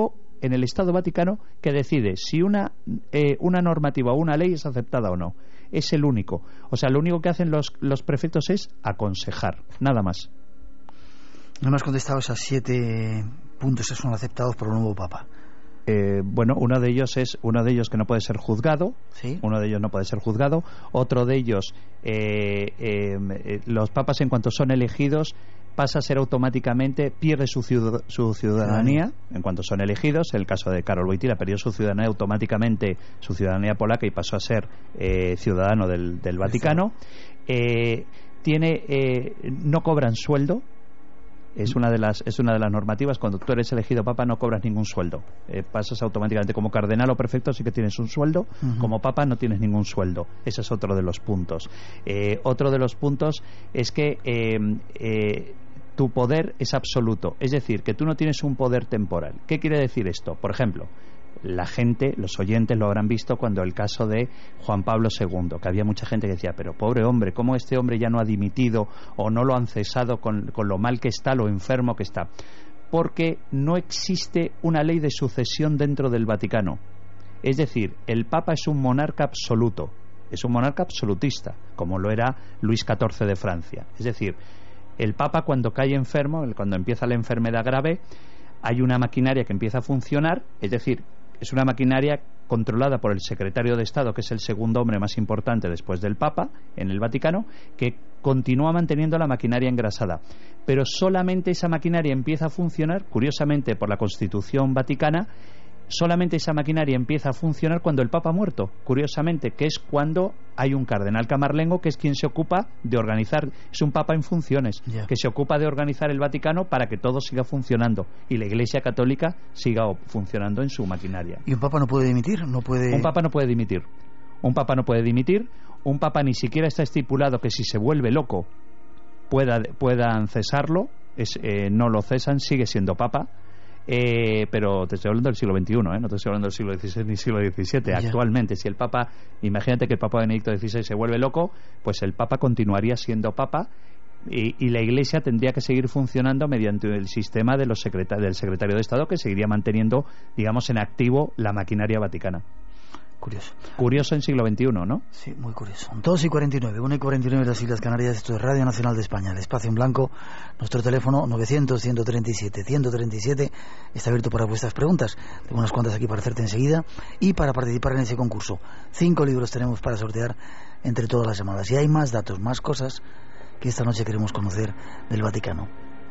en el Estado Vaticano que decide si una, eh, una normativa o una ley es aceptada o no. Es el único. O sea, lo único que hacen los, los prefectos es aconsejar, nada más. No me has contestado esos siete puntos que son aceptados por el nuevo Papa. Eh, bueno, uno de ellos es uno de ellos que no puede ser juzgado. ¿Sí? Uno de ellos no puede ser juzgado. Otro de ellos, eh, eh, eh, los papas en cuanto son elegidos pasa a ser automáticamente, pierde su, ciudad, su ciudadanía en cuanto son elegidos. El caso de Karol Wojtyla perdió su ciudadanía automáticamente, su ciudadanía polaca, y pasó a ser eh, ciudadano del, del Vaticano. Eh, tiene eh, no cobran sueldo. Es una de las es una de las normativas. Cuando tú eres elegido papa no cobras ningún sueldo. Eh, pasas automáticamente como cardenal o prefecto, sí que tienes un sueldo. Uh-huh. Como papa no tienes ningún sueldo. Ese es otro de los puntos. Eh, otro de los puntos es que eh, eh, tu poder es absoluto. Es decir, que tú no tienes un poder temporal. ¿Qué quiere decir esto? Por ejemplo, la gente, los oyentes lo habrán visto cuando el caso de Juan Pablo segundo, que había mucha gente que decía, pero pobre hombre, ¿cómo este hombre ya no ha dimitido o no lo han cesado con, con lo mal que está, lo enfermo que está? Porque no existe una ley de sucesión dentro del Vaticano. Es decir, el Papa es un monarca absoluto, es un monarca absolutista, como lo era Luis catorce de Francia. Es decir, el Papa cuando cae enfermo, cuando empieza la enfermedad grave, hay una maquinaria que empieza a funcionar, es decir, es una maquinaria controlada por el secretario de Estado, que es el segundo hombre más importante después del Papa en el Vaticano, que continúa manteniendo la maquinaria engrasada. Pero solamente esa maquinaria empieza a funcionar, curiosamente por la Constitución Vaticana, solamente esa maquinaria empieza a funcionar cuando el Papa ha muerto, curiosamente, que es cuando hay un cardenal camarlengo que es quien se ocupa de organizar, es un Papa en funciones, yeah. que se ocupa de organizar el Vaticano para que todo siga funcionando y la Iglesia Católica siga funcionando en su maquinaria. ¿Y un Papa no puede dimitir? No puede... Un Papa no puede dimitir. Un Papa no puede dimitir. Un Papa ni siquiera está estipulado que si se vuelve loco pueda, puedan cesarlo. Es, eh, no lo cesan, sigue siendo Papa. Eh, pero te estoy hablando del siglo veintiuno, ¿eh? No te estoy hablando del siglo dieciséis ni siglo diecisiete. Yeah. Actualmente, si el Papa, imagínate que el Papa Benedicto dieciséis se vuelve loco, pues el Papa continuaría siendo Papa y, y la Iglesia tendría que seguir funcionando mediante el sistema de los secreta- del secretario de Estado, que seguiría manteniendo, digamos, en activo la maquinaria vaticana. Curioso. Curioso en siglo veintiuno, ¿no? Sí, muy curioso. dos y cuarenta y nueve, una y cuarenta y nueve de las Islas Canarias. Esto es Radio Nacional de España, el espacio en blanco. Nuestro teléfono novecientos, ciento treinta y siete, ciento treinta y siete está abierto para vuestras preguntas. Tengo unas cuantas aquí para hacerte enseguida y para participar en ese concurso. Cinco libros tenemos para sortear entre todas las llamadas. Y hay más datos, más cosas que esta noche queremos conocer del Vaticano.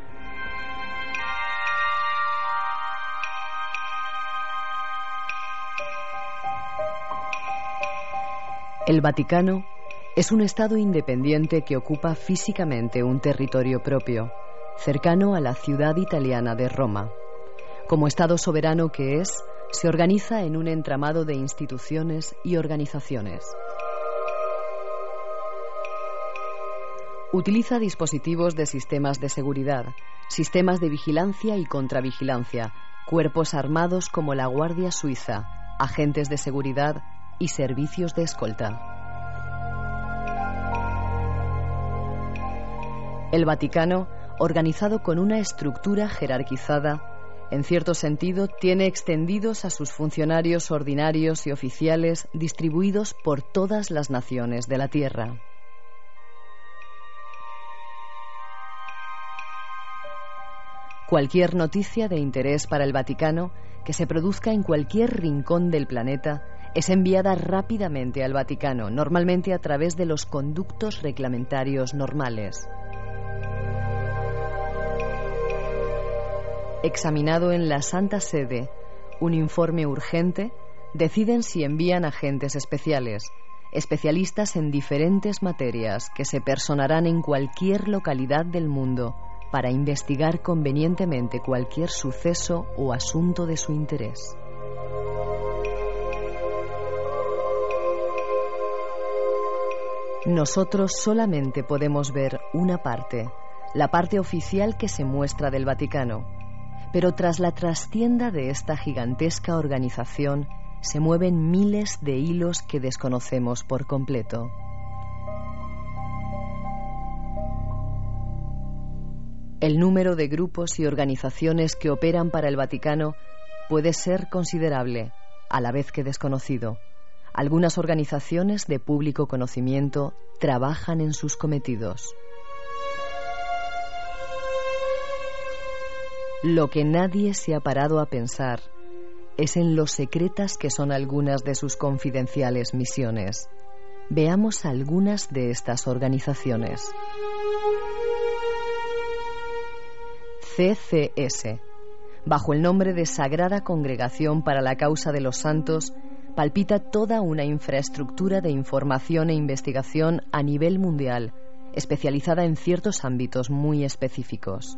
El Vaticano es un Estado independiente que ocupa físicamente un territorio propio, cercano a la ciudad italiana de Roma. Como Estado soberano que es, se organiza en un entramado de instituciones y organizaciones. Utiliza dispositivos de sistemas de seguridad, sistemas de vigilancia y contravigilancia, cuerpos armados como la Guardia Suiza, agentes de seguridad y servicios de escolta. El Vaticano, organizado con una estructura jerarquizada, en cierto sentido tiene extendidos a sus funcionarios ordinarios y oficiales distribuidos por todas las naciones de la Tierra. Cualquier noticia de interés para el Vaticano que se produzca en cualquier rincón del planeta es enviada rápidamente al Vaticano, normalmente a través de los conductos reglamentarios normales. Examinado en la Santa Sede un informe urgente, deciden si envían agentes especiales, especialistas en diferentes materias que se personarán en cualquier localidad del mundo para investigar convenientemente cualquier suceso o asunto de su interés. Nosotros solamente podemos ver una parte, la parte oficial que se muestra del Vaticano, pero tras la trastienda de esta gigantesca organización se mueven miles de hilos que desconocemos por completo. El número de grupos y organizaciones que operan para el Vaticano puede ser considerable, a la vez que desconocido. Algunas organizaciones de público conocimiento trabajan en sus cometidos. Lo que nadie se ha parado a pensar es en lo secretas que son algunas de sus confidenciales misiones. Veamos algunas de estas organizaciones. C C S, bajo el nombre de Sagrada Congregación para la Causa de los Santos, palpita toda una infraestructura de información e investigación a nivel mundial, especializada en ciertos ámbitos muy específicos.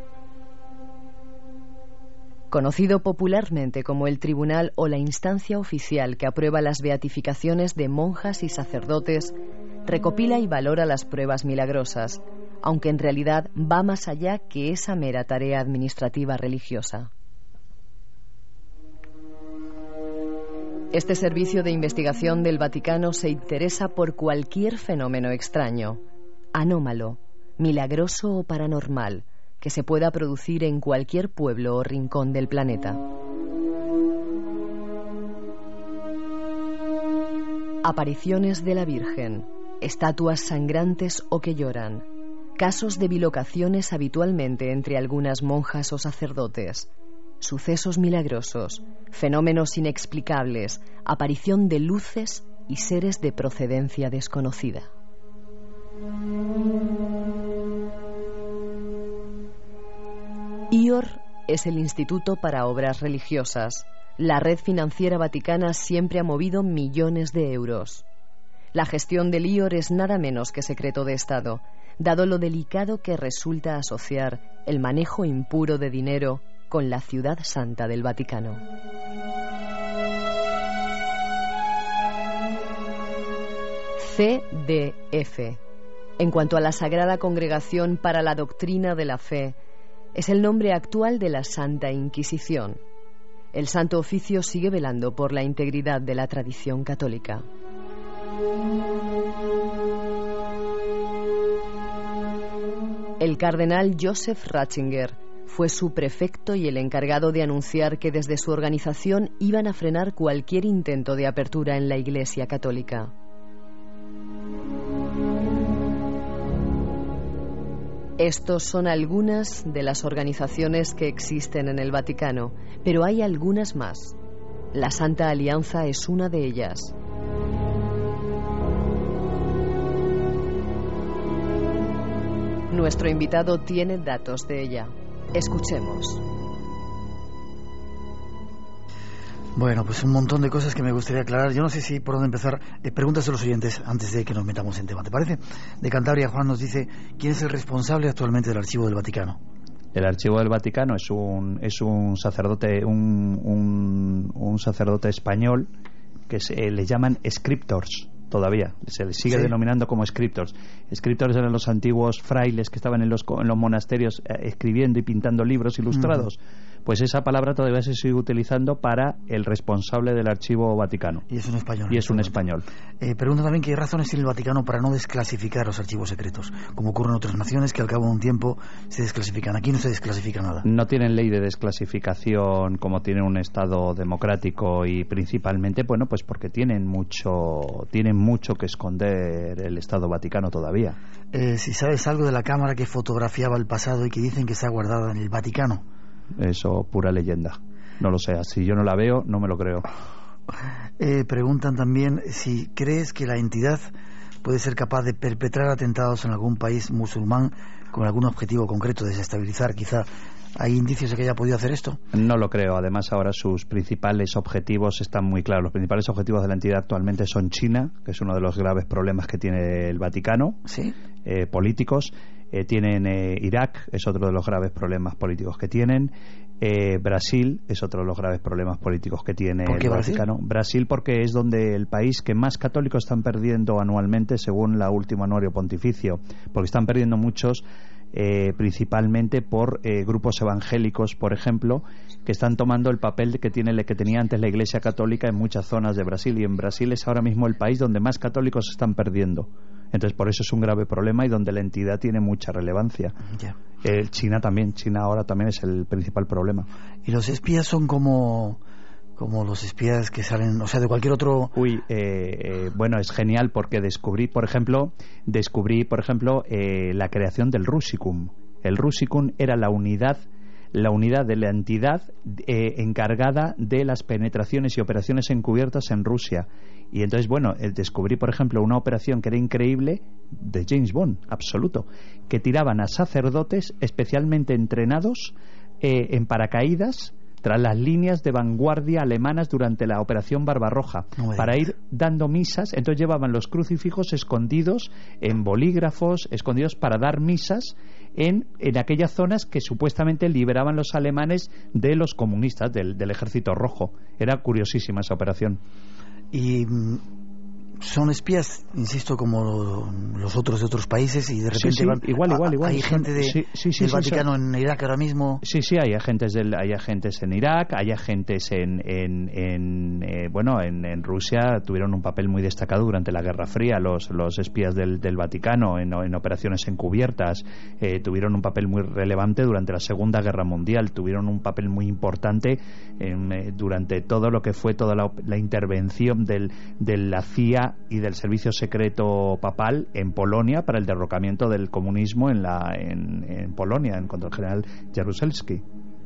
Conocido popularmente como el tribunal o la instancia oficial que aprueba las beatificaciones de monjas y sacerdotes, recopila y valora las pruebas milagrosas, aunque en realidad va más allá que esa mera tarea administrativa religiosa. Este servicio de investigación del Vaticano se interesa por cualquier fenómeno extraño, anómalo, milagroso o paranormal, que se pueda producir en cualquier pueblo o rincón del planeta. Apariciones de la Virgen, estatuas sangrantes o que lloran, casos de bilocaciones habitualmente entre algunas monjas o sacerdotes, sucesos milagrosos, fenómenos inexplicables, aparición de luces y seres de procedencia desconocida. I O R es el Instituto para Obras Religiosas. La red financiera vaticana siempre ha movido millones de euros. La gestión del I O R es nada menos que secreto de Estado, dado lo delicado que resulta asociar el manejo impuro de dinero con la ciudad santa del Vaticano. C D F. En cuanto a la Sagrada Congregación para la Doctrina de la Fe, es el nombre actual de la Santa Inquisición. El Santo Oficio sigue velando por la integridad de la tradición católica. El cardenal Joseph Ratzinger fue su prefecto y el encargado de anunciar que desde su organización iban a frenar cualquier intento de apertura en la Iglesia católica. Estos son algunas de las organizaciones que existen en el Vaticano, pero hay algunas más. La Santa Alianza es una de ellas. Nuestro invitado tiene datos de ella. Escuchemos. Bueno, pues un montón de cosas que me gustaría aclarar. Yo no sé si por dónde empezar. Eh, preguntas a los oyentes antes de que nos metamos en tema. ¿Te parece? De Cantabria, Juan nos dice, ¿quién es el responsable actualmente del Archivo del Vaticano? El Archivo del Vaticano es un es un sacerdote un, un, un sacerdote español que se, eh, le llaman scriptors. Todavía se les sigue sí. denominando como scriptors. Scriptors eran los antiguos frailes que estaban en los, en los monasterios eh, escribiendo y pintando libros ilustrados. Uh-huh. Pues esa palabra todavía se sigue utilizando para el responsable del Archivo Vaticano. Y es un español. Y es un español. Eh, pregunta también qué razones tiene el Vaticano para no desclasificar los archivos secretos, como ocurre en otras naciones que al cabo de un tiempo se desclasifican. Aquí no se desclasifica nada. No tienen ley de desclasificación como tiene un Estado democrático y principalmente, bueno, pues porque tienen mucho, tienen mucho que esconder el Estado Vaticano todavía. Eh, si sabes algo de la cámara que fotografiaba el pasado y que dicen que está guardada en el Vaticano. Eso, pura leyenda. No lo sé. Si yo no la veo, no me lo creo. Eh, preguntan también si crees que la entidad puede ser capaz de perpetrar atentados en algún país musulmán con algún objetivo concreto, desestabilizar quizá. ¿Hay indicios de que haya podido hacer esto? No lo creo. Además, ahora sus principales objetivos están muy claros. Los principales objetivos de la entidad actualmente son China, que es uno de los graves problemas que tiene el Vaticano, ¿sí? eh, políticos. Eh, tienen eh, Irak, es otro de los graves problemas políticos que tienen. Eh, Brasil es otro de los graves problemas políticos que tiene ¿Por qué el Brasil? Vaticano. Brasil porque es donde el país que más católicos están perdiendo anualmente según la última anuario pontificio, porque están perdiendo muchos eh, principalmente por eh, grupos evangélicos, por ejemplo, que están tomando el papel que tiene que tenía antes la Iglesia Católica en muchas zonas de Brasil, y en Brasil es ahora mismo el país donde más católicos se están perdiendo Entonces, por eso es un grave problema y donde la entidad tiene mucha relevancia. Yeah. Eh, China también, China ahora también es el principal problema. ¿Y los espías son como, como los espías que salen, o sea, de cualquier otro...? Uy, eh, eh, bueno, es genial porque descubrí, por ejemplo, descubrí, por ejemplo, eh, la creación del Rusicum. El Rusicum era la unidad la unidad de la entidad eh, encargada de las penetraciones y operaciones encubiertas en Rusia. Y entonces, bueno, descubrí, por ejemplo, una operación que era increíble de James Bond, absoluto, que tiraban a sacerdotes especialmente entrenados eh, en paracaídas tras las líneas de vanguardia alemanas durante la Operación Barbarroja, no para ir dando misas. Entonces llevaban los crucifijos escondidos en bolígrafos, escondidos para dar misas en, en aquellas zonas que supuestamente liberaban los alemanes de los comunistas, del, del Ejército Rojo. Era curiosísima esa operación. Y son espías, insisto, como los otros de otros países, y de repente sí, sí, van, igual, igual, igual. hay gente de, sí, sí, sí, del sí, Vaticano sí. en Irak ahora mismo. Sí, sí, hay agentes del, hay agentes en Irak, hay agentes en, en, en eh, bueno, en, en Rusia tuvieron un papel muy destacado durante la Guerra Fría. Los, los espías del, del Vaticano en, en operaciones encubiertas eh, tuvieron un papel muy relevante durante la Segunda Guerra Mundial. Tuvieron un papel muy importante en, eh, durante todo lo que fue toda la, la intervención del, de la C I A y del Servicio Secreto Papal en Polonia para el derrocamiento del comunismo en la en, en Polonia, en contra del general Jaruzelski.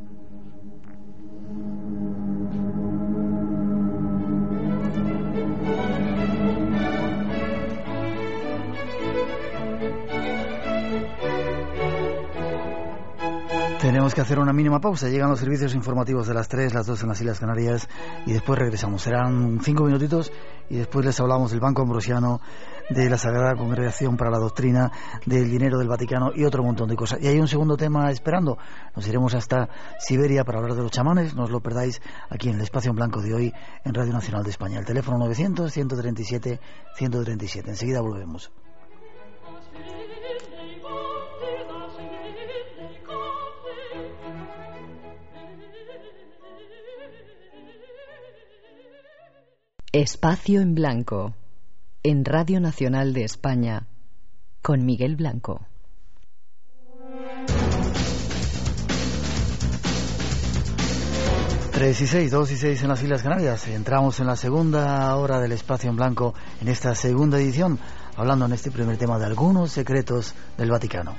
Tenemos que hacer una mínima pausa. Llegan los servicios informativos de las tres, las dos en las Islas Canarias, y después regresamos. Serán cinco minutitos y después les hablamos del Banco Ambrosiano, de la Sagrada Congregación para la Doctrina, del dinero del Vaticano y otro montón de cosas. Y hay un segundo tema esperando. Nos iremos hasta Siberia para hablar de los chamanes. No os lo perdáis aquí en el Espacio en Blanco de hoy en Radio Nacional de España. El teléfono novecientos, ciento treinta y siete, ciento treinta y siete. Enseguida volvemos. Espacio en Blanco, en Radio Nacional de España, con Miguel Blanco. Tres y seis, dos y seis en las Islas Canarias. Entramos en la segunda hora del Espacio en Blanco, en esta segunda edición, hablando en este primer tema de algunos secretos del Vaticano.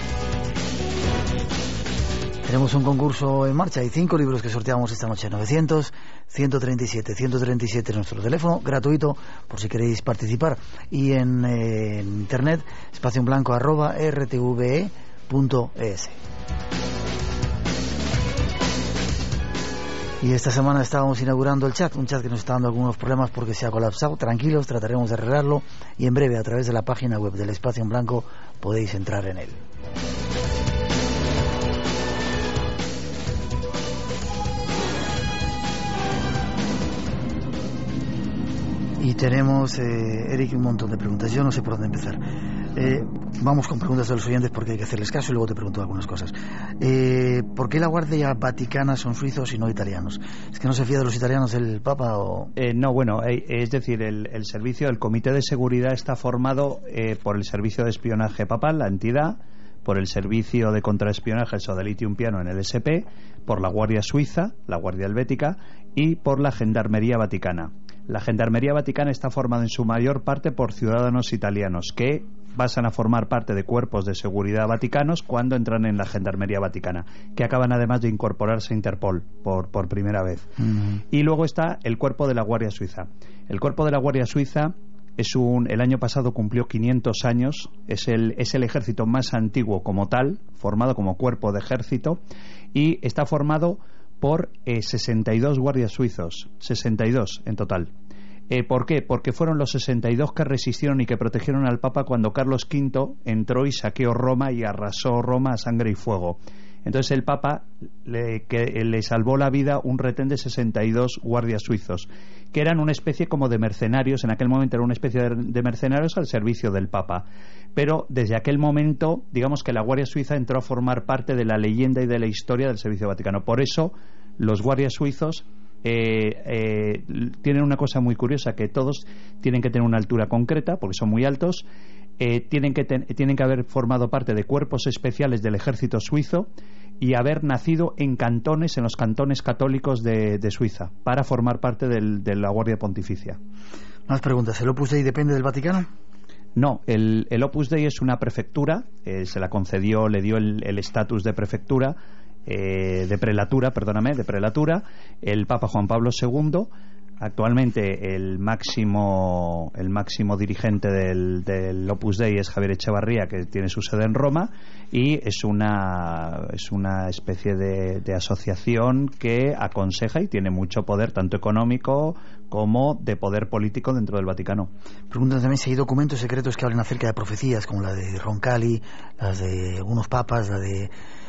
Tenemos un concurso en marcha. Hay cinco libros que sorteamos esta noche. novecientos, ciento treinta y siete, ciento treinta y siete es nuestro teléfono, gratuito por si queréis participar. Y en, eh, en internet, espacio en blanco arroba r t v e punto e s. Y esta semana estábamos inaugurando el chat, un chat que nos está dando algunos problemas porque se ha colapsado. Tranquilos, trataremos de arreglarlo y en breve a través de la página web del Espacio en Blanco podéis entrar en él. Y tenemos, eh, Eric, un montón de preguntas. Yo no sé por dónde empezar. Eh, vamos con preguntas de los oyentes porque hay que hacerles caso y luego te pregunto algunas cosas. Eh, ¿Por qué la Guardia Vaticana son suizos y no italianos? ¿Es que no se fía de los italianos el Papa o...? Eh, no, bueno, eh, es decir, el, el servicio, el Comité de Seguridad está formado eh, por el Servicio de Espionaje Papal, la entidad, por el Servicio de Contraespionaje, el Sodalitium Piano en el S P, por la Guardia Suiza, la Guardia Helvética, y por la Gendarmería Vaticana. La Gendarmería Vaticana está formada en su mayor parte por ciudadanos italianos que pasan a formar parte de cuerpos de seguridad vaticanos cuando entran en la Gendarmería Vaticana, que acaban además de incorporarse a Interpol por, por primera vez. Uh-huh. Y luego está el cuerpo de la Guardia Suiza. El cuerpo de la Guardia Suiza es un, el año pasado cumplió quinientos años, es el, es el ejército más antiguo como tal, formado como cuerpo de ejército, y está formado por eh, sesenta y dos guardias suizos, sesenta y dos en total. Eh, ¿Por qué? Porque fueron los sesenta y dos que resistieron y que protegieron al Papa cuando Carlos quinto entró y saqueó Roma y arrasó Roma a sangre y fuego. Entonces el Papa le, que, le salvó la vida un retén de sesenta y dos guardias suizos, que eran una especie como de mercenarios. En aquel momento era una especie de, de mercenarios al servicio del Papa. Pero desde aquel momento, digamos que la Guardia Suiza entró a formar parte de la leyenda y de la historia del Servicio Vaticano. Por eso los guardias suizos eh, eh, tienen una cosa muy curiosa, que todos tienen que tener una altura concreta, porque son muy altos. eh, tienen, que ten, tienen que haber formado parte de cuerpos especiales del ejército suizo y haber nacido en cantones, en los cantones católicos de, de Suiza, para formar parte del, de la Guardia Pontificia. Más preguntas. ¿El Opus Dei depende del Vaticano? No, el, el Opus Dei es una prefectura, eh, se la concedió, le dio el estatus de prefectura, eh, de prelatura, perdóname, de prelatura, el Papa Juan Pablo segundo. Actualmente el máximo el máximo dirigente del, del Opus Dei es Javier Echevarría, que tiene su sede en Roma, y es una es una especie de, de asociación que aconseja y tiene mucho poder, tanto económico como de poder político dentro del Vaticano. Preguntan también si hay documentos secretos que hablan acerca de profecías, como la de Roncalli, las de algunos papas, la de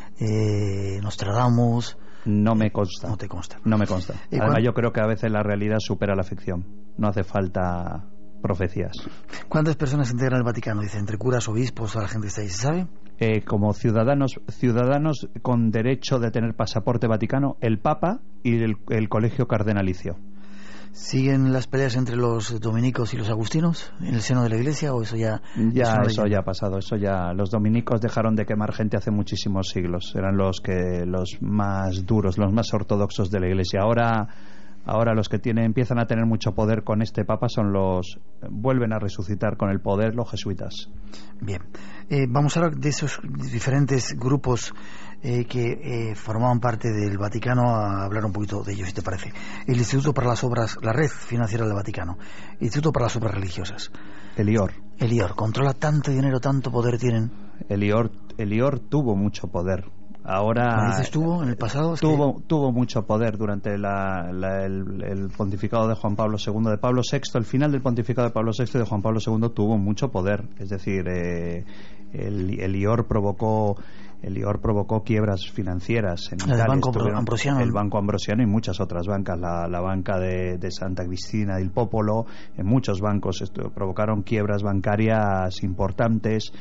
eh, Nostradamus. No me consta. No te consta. No me consta. Además, cuando... yo creo que a veces la realidad supera la ficción. No hace falta profecías. ¿Cuántas personas integran el Vaticano? Dice, entre curas, obispos, a la gente que está ahí, ¿se sabe? Eh, como ciudadanos ciudadanos con derecho de tener pasaporte vaticano, el Papa y el, el Colegio Cardenalicio. ¿Siguen las peleas entre los dominicos y los agustinos en el seno de la Iglesia o eso ya... Ya, eso ya ha pasado, eso ya... Los dominicos dejaron de quemar gente hace muchísimos siglos. Eran los que los más duros, los más ortodoxos de la Iglesia. Ahora... Ahora los que tienen, empiezan a tener mucho poder con este Papa son los... Vuelven a resucitar con el poder los jesuitas. Bien. Eh, vamos a hablar de esos diferentes grupos eh, que eh, formaban parte del Vaticano, a hablar un poquito de ellos, si te parece. El Instituto para las Obras, la red financiera del Vaticano. El Instituto para las Obras Religiosas. El I O R. El I O R. ¿Controla tanto dinero, tanto poder tienen? El I O R, el I O R tuvo mucho poder. Ahora dices tuvo en el pasado tuvo que... tuvo mucho poder durante la, la, el, el pontificado de Juan Pablo segundo, de Pablo sexto. El final del pontificado de Pablo sexto y de Juan Pablo segundo tuvo mucho poder. Es decir, eh, el, el I O R provocó el I O R provocó quiebras financieras en Italia. El Banco Ambrosiano, el Banco Ambrosiano y muchas otras bancas, la, la banca de, de Santa Cristina del Popolo, en muchos bancos esto, provocaron quiebras bancarias importantes.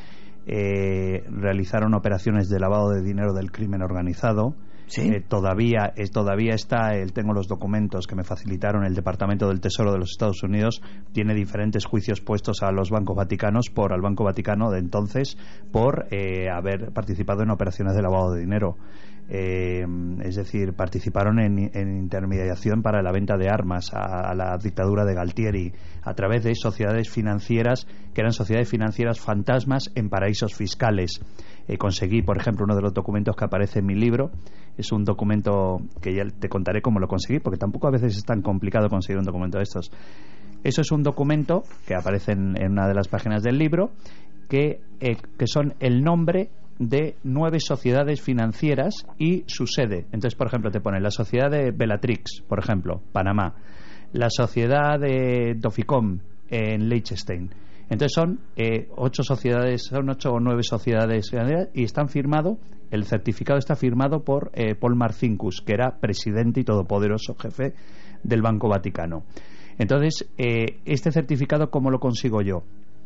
Eh, realizaron operaciones de lavado de dinero del crimen organizado. ¿Sí? Eh, todavía eh, todavía está, el, tengo los documentos que me facilitaron el Departamento del Tesoro de los Estados Unidos, tiene diferentes juicios puestos a los bancos vaticanos por al Banco Vaticano de entonces por eh, haber participado en operaciones de lavado de dinero. Eh, es decir, participaron en, en intermediación para la venta de armas a, a la dictadura de Galtieri a través de sociedades financieras que eran sociedades financieras fantasmas en paraísos fiscales. Eh, conseguí, por ejemplo, uno de los documentos que aparece en mi libro. Es un documento que ya te contaré cómo lo conseguí, porque tampoco a veces es tan complicado conseguir un documento de estos. Eso es un documento que aparece en, en una de las páginas del libro que, eh, que son el nombre de nueve sociedades financieras y su sede. Entonces, por ejemplo, te pone la sociedad de Bellatrix, por ejemplo, Panamá, la sociedad de Doficom en Liechtenstein. Entonces son eh, ocho sociedades, son ocho o nueve sociedades y están firmado, el certificado está firmado por eh, Paul Marcinkus, que era presidente y todopoderoso jefe del Banco Vaticano. Entonces, eh, este certificado, ¿cómo lo consigo yo?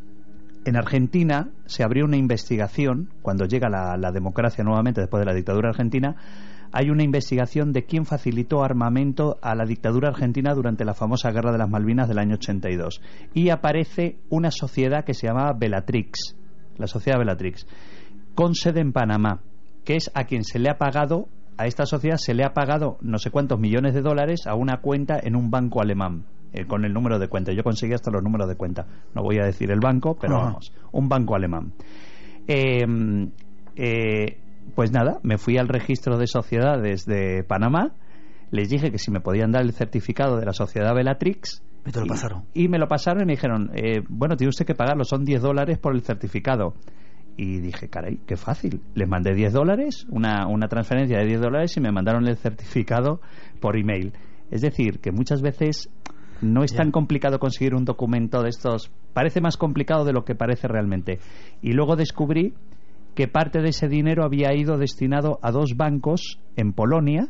En Argentina se abrió una investigación, cuando llega la, la democracia nuevamente después de la dictadura argentina, hay una investigación de quién facilitó armamento a la dictadura argentina durante la famosa Guerra de las Malvinas del año ochenta y dos. Y aparece una sociedad que se llamaba Bellatrix, la sociedad Bellatrix, con sede en Panamá, que es a quien se le ha pagado, a esta sociedad se le ha pagado no sé cuántos millones de dólares a una cuenta en un banco alemán. Eh, con el número de cuenta. Yo conseguí hasta los números de cuenta. No voy a decir el banco, pero Ajá. vamos, un banco alemán. Eh, eh, pues nada, me fui al registro de sociedades de Panamá, les dije que si me podían dar el certificado de la sociedad Bellatrix. ¿Y te lo pasaron? Y, y me lo pasaron y me dijeron, eh, bueno, tiene usted que pagarlo, son diez dólares por el certificado. Y dije, caray, qué fácil. Les mandé diez dólares, una, una transferencia de diez dólares y me mandaron el certificado por email. Es decir, que muchas veces no es tan complicado conseguir un documento de estos. Parece más complicado de lo que parece realmente. Y luego descubrí que parte de ese dinero había ido destinado a dos bancos en Polonia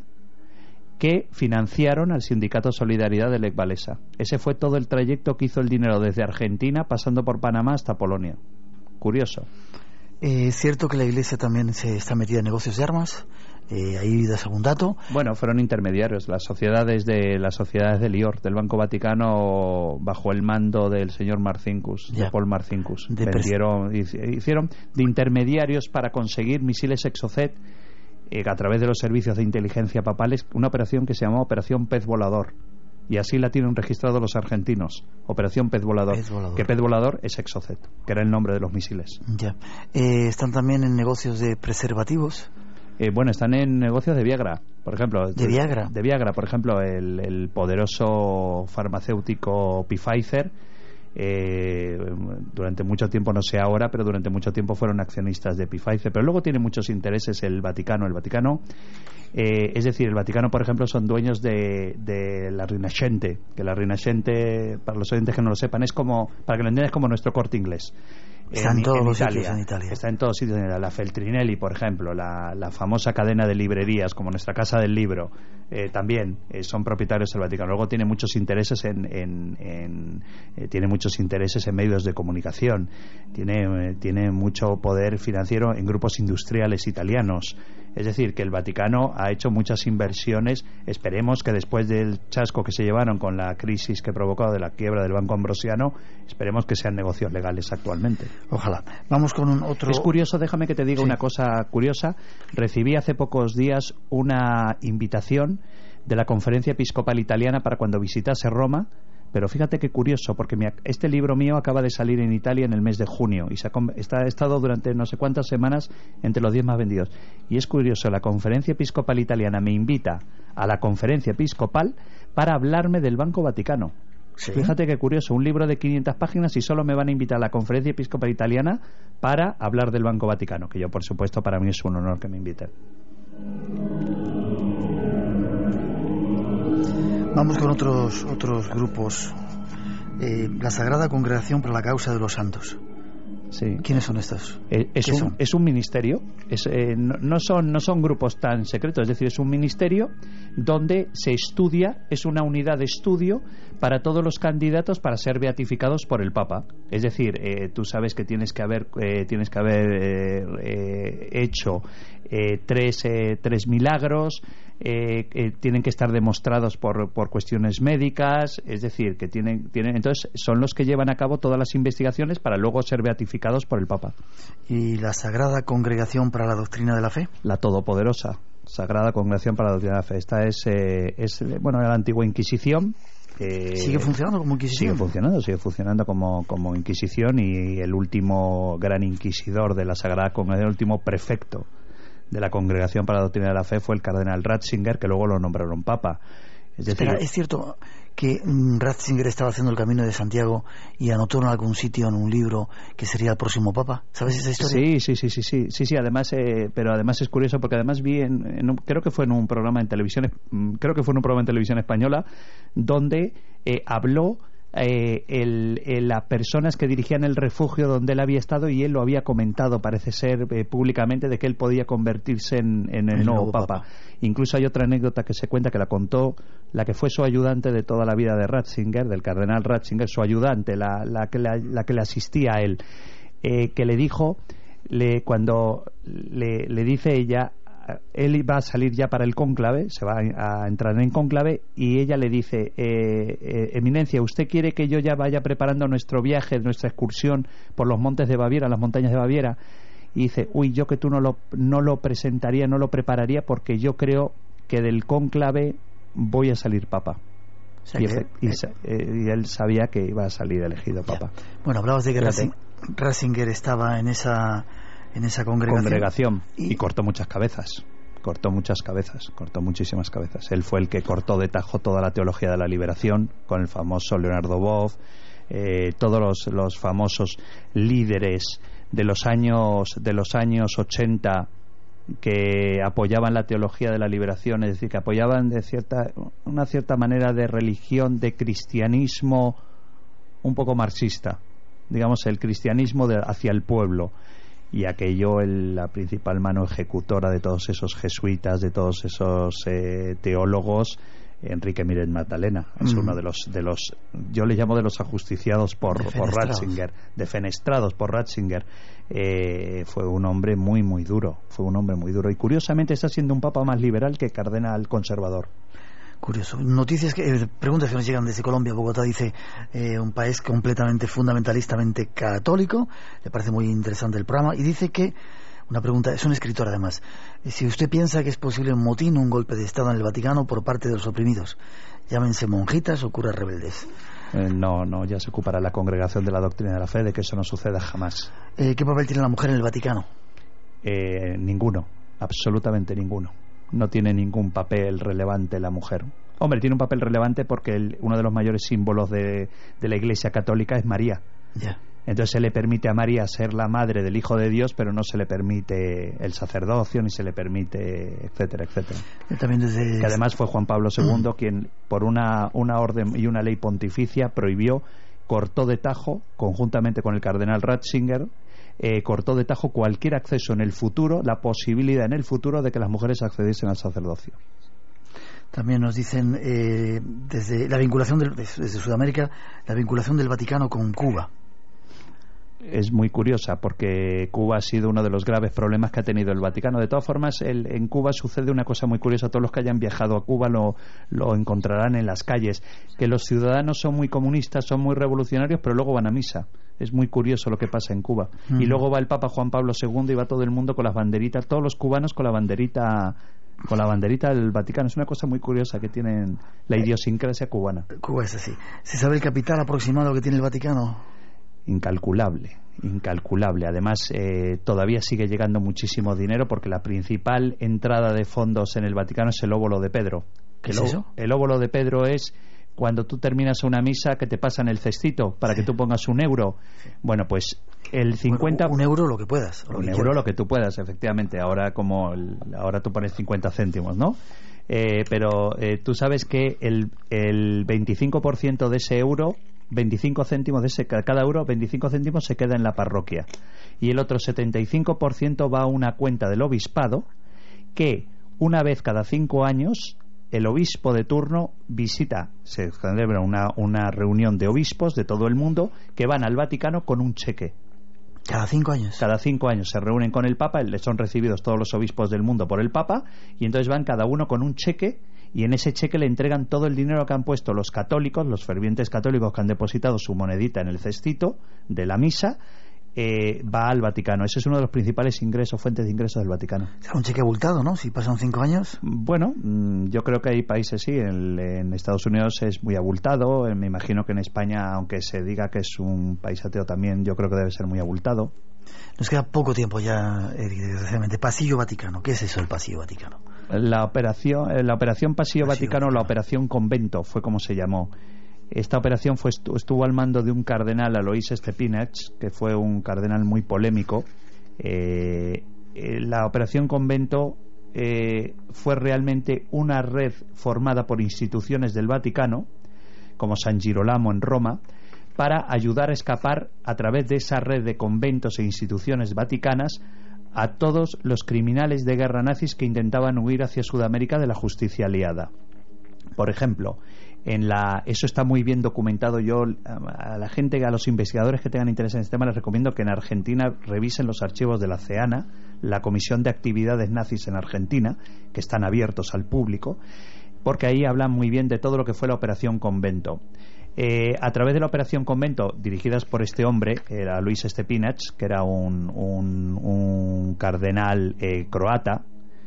que financiaron al Sindicato Solidaridad de Lech Walesa. Ese fue todo el trayecto que hizo el dinero desde Argentina pasando por Panamá hasta Polonia. Curioso. ¿Es cierto que la Iglesia también se está metida en negocios de armas? Eh, ¿Ahí das algún dato? Bueno, fueron intermediarios. Las sociedades de las sociedades de Lior, del Banco Vaticano, bajo el mando del señor Marcinkus, ya. de Paul Marcinkus, de vendieron, hicieron de intermediarios para conseguir misiles Exocet eh, a través de los servicios de inteligencia papales, una operación que se llamó Operación Pez Volador. Y así la tienen registrado los argentinos, Operación Pez Volador, Pez Volador. que Pez Volador es Exocet, que era el nombre de los misiles. Ya. Eh, ¿Están también en negocios de preservativos? Eh, bueno, están en negocios de Viagra, por ejemplo. ¿De Viagra? De Viagra, por ejemplo, el, el poderoso farmacéutico Pfizer, eh, durante mucho tiempo, no sé ahora, pero durante mucho tiempo fueron accionistas de Pfizer. Pero luego tiene muchos intereses el Vaticano. El Vaticano, eh, es decir, el Vaticano, por ejemplo, son dueños de, de la Rinascente, que la Rinascente, para los oyentes que no lo sepan, es como, para que lo entiendan, es como nuestro Corte Inglés. Está en, en todos en los Italia. sitios en Italia. Está en todos sitios. La Feltrinelli, por ejemplo, la, la famosa cadena de librerías, como nuestra Casa del Libro, eh, también eh, son propietarios del Vaticano. Luego tiene muchos intereses en, en, en eh, tiene muchos intereses en medios de comunicación. Tiene eh, tiene mucho poder financiero en grupos industriales italianos. Es decir, que el Vaticano ha hecho muchas inversiones. Esperemos que después del chasco que se llevaron con la crisis que provocó de la quiebra del Banco Ambrosiano, esperemos que sean negocios legales actualmente. Ojalá. Vamos con un otro... Es curioso, déjame que te diga sí. una cosa curiosa. Recibí hace pocos días una invitación de la Conferencia Episcopal Italiana para cuando visitase Roma. Pero fíjate qué curioso, porque mi, este libro mío acaba de salir en Italia en el mes de junio y se ha, está, ha estado durante no sé cuántas semanas entre los diez más vendidos. Y es curioso, la Conferencia Episcopal Italiana me invita a la Conferencia Episcopal para hablarme del Banco Vaticano. ¿Sí? Fíjate qué curioso, un libro de quinientas páginas y solo me van a invitar a la Conferencia Episcopal Italiana para hablar del Banco Vaticano, que yo, por supuesto, para mí es un honor que me inviten. Vamos con otros otros grupos. Eh, la Sagrada Congregación para la Causa de los Santos. Sí. ¿Quiénes son estos? Eh, es, un, son? es un ministerio. Es, eh, no, no, son, no son grupos tan secretos. Es decir, es un ministerio donde se estudia, es una unidad de estudio para todos los candidatos para ser beatificados por el Papa. Es decir, eh, tú sabes que tienes que haber, eh, tienes que haber eh, eh, hecho eh, tres, eh, tres milagros. Eh, eh, tienen que estar demostrados por, por cuestiones médicas, es decir, que tienen, tienen entonces son los que llevan a cabo todas las investigaciones para luego ser beatificados por el Papa. ¿Y la Sagrada Congregación para la Doctrina de la Fe? La Todopoderosa Sagrada Congregación para la Doctrina de la Fe. Esta es, eh, es bueno, la antigua Inquisición. Eh, ¿Sigue funcionando como Inquisición? Sigue funcionando, sigue funcionando como, como Inquisición, y el último gran inquisidor de la Sagrada Congregación, el último prefecto de la Congregación para la Doctrina de la Fe fue el cardenal Ratzinger, que luego lo nombraron papa. Es decir, Espera, ¿es cierto que um, Ratzinger estaba haciendo el Camino de Santiago y anotó en algún sitio en un libro que sería el próximo papa? ¿Sabes esa historia? Sí, sí, sí, sí, sí, sí, sí. Además, eh, pero además es curioso porque además vi, en, en un, creo que fue en un programa en televisión, creo que fue en un programa en televisión española, donde eh, habló Eh, el, el, las personas que dirigían el refugio donde él había estado, y él lo había comentado, parece ser, eh, públicamente, de que él podía convertirse en, en el, el nuevo, nuevo papa. papa. Incluso hay otra anécdota que se cuenta, que la contó la que fue su ayudante de toda la vida de Ratzinger, del cardenal Ratzinger, su ayudante, la, la, que, la, la que le asistía a él, eh, que le dijo, le, cuando le, le dice ella, él va a salir ya para el cónclave, se va a entrar en cónclave, y ella le dice, eh, eh, Eminencia, ¿usted quiere que yo ya vaya preparando nuestro viaje, nuestra excursión por los montes de Baviera, las montañas de Baviera? Y dice, uy, yo que tú no lo, no lo presentaría, no lo prepararía, porque yo creo que del cónclave voy a salir papa. O sea, y, que, y, eh, y él sabía que iba a salir elegido papa. Ya. Bueno, hablabas de que Ratzinger, Ratzinger estaba en esa... en esa congregación, congregación y... y cortó muchas cabezas cortó muchas cabezas cortó muchísimas cabezas. Él fue el que cortó de tajo toda la teología de la liberación con el famoso Leonardo Boff, eh, todos los, los famosos líderes de los años de los años ochenta que apoyaban la teología de la liberación, es decir, que apoyaban de cierta una cierta manera de religión, de cristianismo un poco marxista, digamos, el cristianismo de, hacia el pueblo. Y aquello, el, la principal mano ejecutora de todos esos jesuitas, de todos esos eh, teólogos, Enrique Miret Magdalena. Es mm. uno de los, de los, yo le llamo de los ajusticiados por, por Ratzinger, defenestrados por Ratzinger. Eh, fue un hombre muy, muy duro. Fue un hombre muy duro. Y curiosamente está siendo un papa más liberal que cardenal conservador. Curioso. Noticias que, eh, preguntas que nos llegan desde Colombia. Bogotá dice, eh, un país completamente fundamentalistamente católico. Le parece muy interesante el programa. Y dice que, una pregunta, es un escritor además, si usted piensa que es posible un motín, un golpe de Estado en el Vaticano por parte de los oprimidos, llámense monjitas o curas rebeldes. Eh, no, no, ya se ocupará la Congregación de la Doctrina de la Fe de que eso no suceda jamás. Eh, ¿Qué papel tiene la mujer en el Vaticano? Eh, ninguno, absolutamente ninguno. No tiene ningún papel relevante la mujer. Hombre, tiene un papel relevante porque el, uno de los mayores símbolos de, de la Iglesia Católica es María. Ya. Entonces se le permite a María ser la madre del Hijo de Dios, pero no se le permite el sacerdocio, ni se le permite, etcétera, etcétera. También desde... Que además fue Juan Pablo segundo quien, por una, una orden y una ley pontificia, prohibió, cortó de tajo, conjuntamente con el cardenal Ratzinger, eh, cortó de tajo cualquier acceso en el futuro, la posibilidad en el futuro de que las mujeres accediesen al sacerdocio. También nos dicen eh, desde la vinculación del, desde Sudamérica, la vinculación del Vaticano con Cuba. Es muy curiosa porque Cuba ha sido uno de los graves problemas que ha tenido el Vaticano. De todas formas, el, en Cuba sucede una cosa muy curiosa. Todos los que hayan viajado a Cuba lo, lo encontrarán en las calles, que los ciudadanos son muy comunistas, son muy revolucionarios, pero luego van a misa. Es muy curioso lo que pasa en Cuba. Mm. Y luego va el Papa Juan Pablo segundo y va todo el mundo con las banderitas, todos los cubanos con la banderita con la banderita del Vaticano. Es una cosa muy curiosa que tienen la idiosincrasia cubana. Cuba es así. ¿Se sabe el capital aproximado que tiene el Vaticano? Incalculable, incalculable. Además, eh, todavía sigue llegando muchísimo dinero porque la principal entrada de fondos en el Vaticano es el óbolo de Pedro. ¿Qué es eso? El óbolo de Pedro es cuando tú terminas una misa que te pasan el cestito para sí. que tú pongas un euro. Bueno, pues el cincuenta... Un euro lo que puedas. Un euro lo que tú puedas, efectivamente. Ahora como el, ahora tú pones cincuenta céntimos, ¿no? Eh, pero eh, tú sabes que el, el veinticinco por ciento de ese euro, veinticinco céntimos de ese, cada euro, veinticinco céntimos se queda en la parroquia. Y el otro setenta y cinco por ciento va a una cuenta del obispado que una vez cada cinco años el obispo de turno visita, se celebra una, una reunión de obispos de todo el mundo que van al Vaticano con un cheque. Cada cinco años. Cada cinco años se reúnen con el Papa, le son recibidos todos los obispos del mundo por el Papa, y entonces van cada uno con un cheque, y en ese cheque le entregan todo el dinero que han puesto los católicos, los fervientes católicos que han depositado su monedita en el cestito de la misa, eh, va al Vaticano. Ese es uno de los principales ingresos, fuentes de ingresos del Vaticano. Será un cheque abultado, ¿no? Si pasan cinco años. Bueno, yo creo que hay países, sí, en, en Estados Unidos es muy abultado, me imagino que en España, aunque se diga que es un país ateo también, yo creo que debe ser muy abultado. Nos queda poco tiempo ya, Eric, desgraciadamente. Pasillo Vaticano, ¿qué es eso, el Pasillo Vaticano? La operación, la operación Pasillo, Pasillo Vaticano, Vaticano, la operación Convento, fue como se llamó. Esta operación fue, estuvo al mando de un cardenal, Alois Stepinac, que fue un cardenal muy polémico. Eh, eh, la operación Convento eh, fue realmente una red formada por instituciones del Vaticano, como San Girolamo en Roma, para ayudar a escapar a través de esa red de conventos e instituciones vaticanas a todos los criminales de guerra nazis que intentaban huir hacia Sudamérica de la justicia aliada. Por ejemplo, en la, eso está muy bien documentado. Yo a la gente, a los investigadores que tengan interés en este tema, les recomiendo que en Argentina revisen los archivos de la CEANA, la Comisión de Actividades Nazis en Argentina, que están abiertos al público, porque ahí hablan muy bien de todo lo que fue la Operación Convento. Eh, a través de la Operación Convento, dirigidas por este hombre, que era Luis Stepinac, que era un, un, un cardenal eh, croata,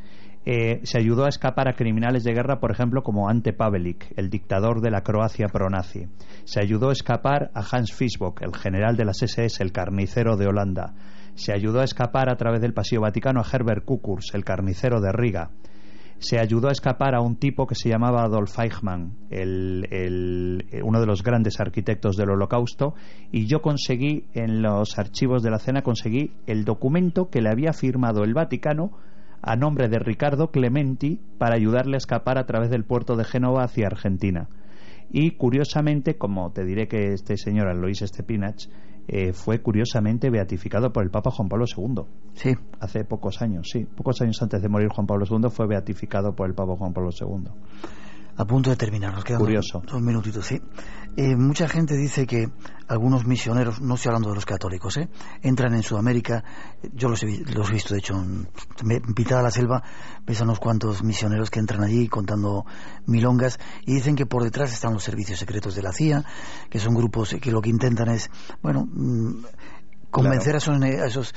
Eh, se ayudó a escapar a criminales de guerra, por ejemplo, como Ante Pavelic, el dictador de la Croacia pronazi. Se ayudó a escapar a Hans Fischböck, el general de las ese ese, el carnicero de Holanda. Se ayudó a escapar a través del Pasillo Vaticano a Herbert Kukurs, el carnicero de Riga. Se ayudó a escapar a un tipo que se llamaba Adolf Eichmann, el, el, uno de los grandes arquitectos del Holocausto, y yo conseguí, en los archivos de la CEANA, conseguí el documento que le había firmado el Vaticano a nombre de Ricardo Clementi para ayudarle a escapar a través del puerto de Génova hacia Argentina. Y curiosamente, como te diré que este señor Alois Stepinac eh, fue curiosamente beatificado por el Papa Juan Pablo segundo. Sí. Hace pocos años, sí. Pocos años antes de morir Juan Pablo segundo fue beatificado por el Papa Juan Pablo segundo. A punto de terminar, nos quedan Curioso. dos, dos minutitos, sí. Eh, mucha gente dice que algunos misioneros, no estoy hablando de los católicos, ¿eh? entran en Sudamérica. Yo los he, los he visto, de hecho, en, en Pitá de la Selva, ves a unos cuantos misioneros que entran allí contando milongas y dicen que por detrás están los servicios secretos de la C I A, que son grupos que lo que intentan es, bueno, mmm, convencer claro. a, esos, a esos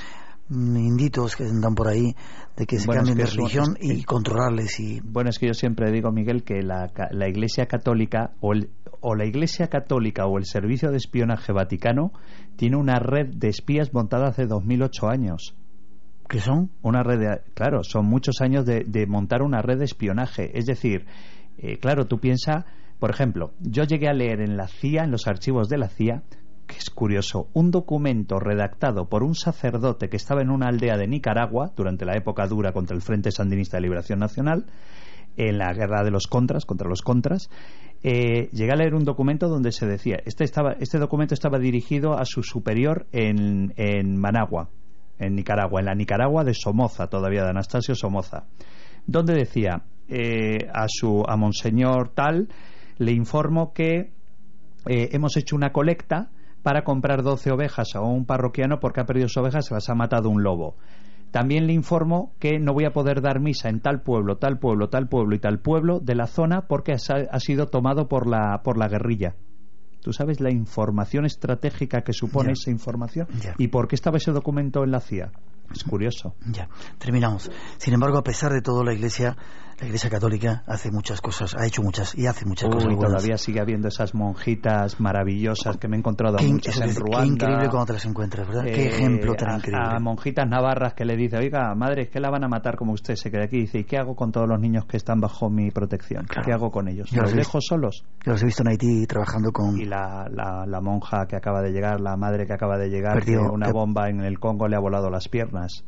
inditos que andan por ahí de que se bueno, cambien es que de religión es, y controlarles. Y bueno, es que yo siempre digo, Miguel, que la, la Iglesia Católica o, el, o la Iglesia Católica o el Servicio de Espionaje Vaticano tiene una red de espías montada hace dos mil ocho años. ¿Qué son? Una red de, claro, son muchos años de, de montar una red de espionaje. Es decir, eh, claro, tú piensas, por ejemplo, yo llegué a leer en la C I A, en los archivos de la C I A, que es curioso, un documento redactado por un sacerdote que estaba en una aldea de Nicaragua durante la época dura contra el Frente Sandinista de Liberación Nacional, en la guerra de los contras, contra los contras. Eh, llegué a leer un documento donde se decía, este, estaba, este documento estaba dirigido a su superior en, en Managua, en Nicaragua, en la Nicaragua de Somoza, todavía de Anastasio Somoza, donde decía eh, a su a monseñor tal, le informo que eh, hemos hecho una colecta para comprar doce ovejas a un parroquiano porque ha perdido sus ovejas, se las ha matado un lobo. También le informo que no voy a poder dar misa en tal pueblo, tal pueblo, tal pueblo y tal pueblo de la zona porque ha sido tomado por la, por la guerrilla. ¿Tú sabes la información estratégica que supone ya. esa información? Ya. ¿Y por qué estaba ese documento en la C I A? Es curioso. Ya, terminamos. Sin embargo, a pesar de todo, la Iglesia, la Iglesia Católica hace muchas cosas, ha hecho muchas y hace muchas Uy, cosas buenas. Todavía sigue habiendo esas monjitas maravillosas que me he encontrado qué, muchas en es, Ruanda. Qué increíble cuando te las encuentras, ¿verdad? Eh, qué ejemplo tan a, increíble. A monjitas navarras que le dice, oiga, madre, es que la van a matar como usted se queda aquí. Y dice, ¿y qué hago con todos los niños que están bajo mi protección? Claro. ¿Qué hago con ellos? Yo ¿Los los dejo solos? Yo los he visto en Haití trabajando con... Y la, la, la monja que acaba de llegar, la madre que acaba de llegar, Perdió, que una que... bomba en el Congo le ha volado las piernas.